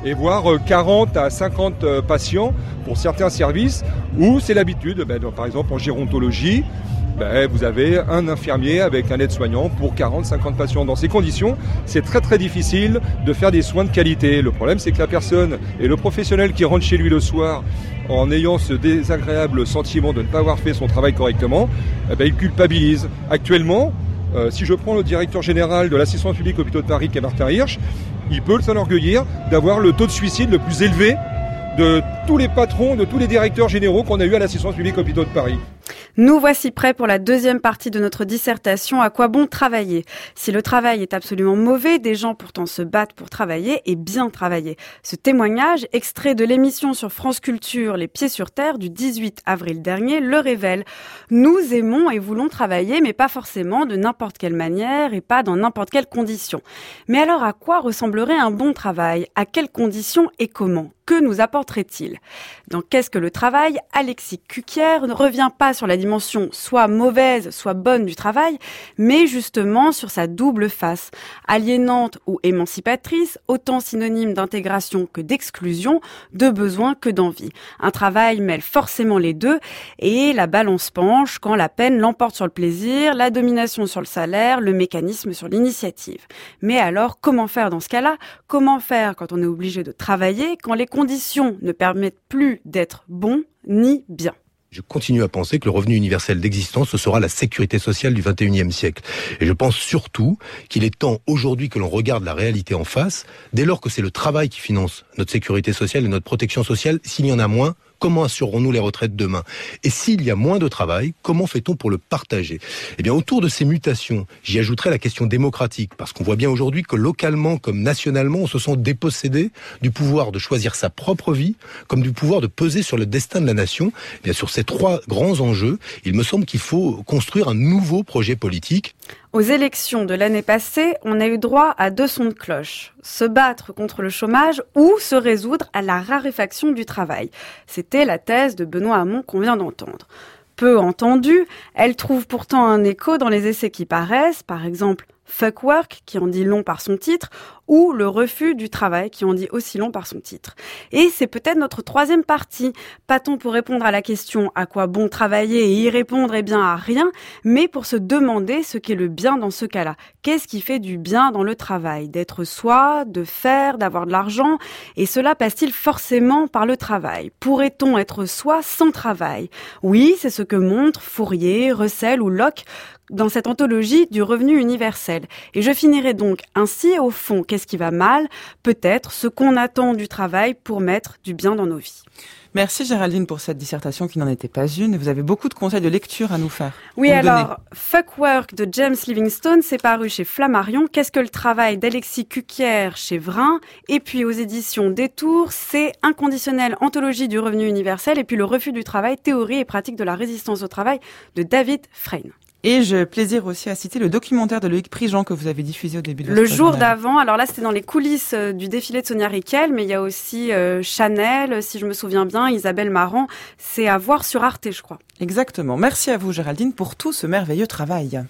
et voir 40 à 50 patients pour certains services où c'est l'habitude. Par exemple, en gérontologie, vous avez un infirmier avec un aide-soignant pour 40-50 patients. Dans ces conditions, c'est très très difficile de faire des soins de qualité. Le problème, c'est que la personne et le professionnel qui rentre chez lui le soir en ayant ce désagréable sentiment de ne pas avoir fait son travail correctement, il culpabilise. Actuellement, si je prends le directeur général de l'assistance publique hôpitaux de Paris, qui est Martin Hirsch, il peut s'enorgueillir d'avoir le taux de suicide le plus élevé de tous les patrons, de tous les directeurs généraux qu'on a eu à l'assistance publique hôpitaux de Paris. Nous voici prêts pour la deuxième partie de notre dissertation. À quoi bon travailler ? Si le travail est absolument mauvais, des gens pourtant se battent pour travailler et bien travailler. Ce témoignage, extrait de l'émission sur France Culture Les Pieds sur Terre du 18 avril dernier, le révèle. Nous aimons et voulons travailler, mais pas forcément de n'importe quelle manière et pas dans n'importe quelle condition. Mais alors à quoi ressemblerait un bon travail ? À quelles conditions et comment ? Que nous apporterait-il ? Dans Qu'est-ce que le travail ? Alexis Cuquier ne revient pas sur la dimension soit mauvaise, soit bonne du travail, mais justement sur sa double face, aliénante ou émancipatrice, autant synonyme d'intégration que d'exclusion, de besoin que d'envie. Un travail mêle forcément les deux et la balance penche quand la peine l'emporte sur le plaisir, la domination sur le salaire, le mécanisme sur l'initiative. Mais alors, comment faire dans ce cas-là ? Comment faire quand on est obligé de travailler, quand les conditions ne permettent plus d'être bon ni bien ? Je continue à penser que le revenu universel d'existence, ce sera la sécurité sociale du 21e siècle. Et je pense surtout qu'il est temps aujourd'hui que l'on regarde la réalité en face, dès lors que c'est le travail qui finance notre sécurité sociale et notre protection sociale. S'il y en a moins, comment assurerons-nous les retraites demain ? Et s'il y a moins de travail, comment fait-on pour le partager ? Eh bien, autour de ces mutations, j'y ajouterai la question démocratique, parce qu'on voit bien aujourd'hui que localement comme nationalement, on se sent dépossédé du pouvoir de choisir sa propre vie, comme du pouvoir de peser sur le destin de la nation. Eh bien, sur ces trois grands enjeux, il me semble qu'il faut construire un nouveau projet politique. Aux élections de l'année passée, on a eu droit à deux sons de cloche. Se battre contre le chômage ou se résoudre à la raréfaction du travail. C'était la thèse de Benoît Hamon qu'on vient d'entendre. Peu entendue, elle trouve pourtant un écho dans les essais qui paraissent, par exemple Fuck Work, qui en dit long par son titre, ou le refus du travail, qui en dit aussi long par son titre. Et c'est peut-être notre troisième partie. Pas-t-on pour répondre à la question à quoi bon travailler et y répondre, eh bien à rien, mais pour se demander ce qu'est le bien dans ce cas-là. Qu'est-ce qui fait du bien dans le travail ? D'être soi, de faire, d'avoir de l'argent, et cela passe-t-il forcément par le travail ? Pourrait-on être soi sans travail ? Oui, c'est ce que montrent Fourier, Russell ou Locke dans cette anthologie du revenu universel. Et je finirai donc ainsi, au fond, qu'est-ce qui va mal ? Peut-être ce qu'on attend du travail pour mettre du bien dans nos vies. Merci Géraldine pour cette dissertation qui n'en était pas une. Vous avez beaucoup de conseils de lecture à nous faire. Oui, alors, Fuck Work de James Livingstone, c'est paru chez Flammarion. Qu'est-ce que le travail d'Alexis Cuquier chez Vrin. Et puis aux éditions Détour, c'est Inconditionnelle anthologie du revenu universel. Et puis Le refus du travail, théorie et pratique de la résistance au travail de David Frein. Et j'ai plaisir aussi à citer le documentaire de Loïc Prigent que vous avez diffusé au début de votre Le jour d'avant, alors là c'était dans les coulisses du défilé de Sonia Rykiel, mais il y a aussi Chanel, si je me souviens bien, Isabelle Marant, c'est à voir sur Arte je crois. Exactement, merci à vous Géraldine pour tout ce merveilleux travail.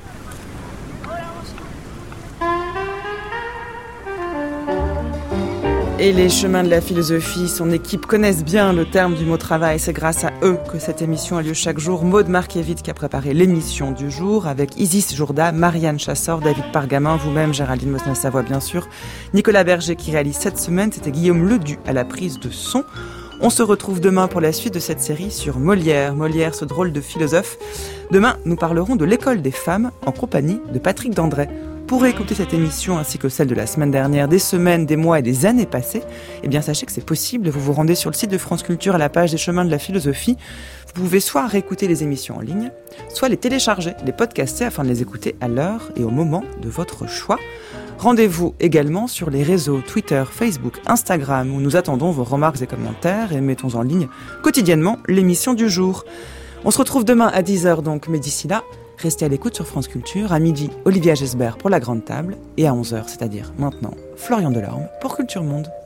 Et les chemins de la philosophie, son équipe connaissent bien le terme du mot travail. C'est grâce à eux que cette émission a lieu chaque jour. Maude Markiewicz qui a préparé l'émission du jour avec Isis Jourda, Marianne Chassor, David Pargamin, vous-même, Géraldine Mosna-Savoie bien sûr, Nicolas Berger qui réalise cette semaine, c'était Guillaume Ledu à la prise de son. On se retrouve demain pour la suite de cette série sur Molière. Molière, ce drôle de philosophe. Demain, nous parlerons de l'école des femmes en compagnie de Patrick Dandré. Pour écouter cette émission ainsi que celle de la semaine dernière, des semaines, des mois et des années passées, eh bien sachez que c'est possible. Vous vous rendez sur le site de France Culture à la page des chemins de la philosophie. Vous pouvez soit réécouter les émissions en ligne, soit les télécharger, les podcaster afin de les écouter à l'heure et au moment de votre choix. Rendez-vous également sur les réseaux Twitter, Facebook, Instagram où nous attendons vos remarques et commentaires et mettons en ligne quotidiennement l'émission du jour. On se retrouve demain à 10h donc, mais d'ici là, restez à l'écoute sur France Culture. À midi, Olivia Gesbert pour la Grande Table et à 11h, c'est-à-dire maintenant, Florian Delorme pour Culture Monde.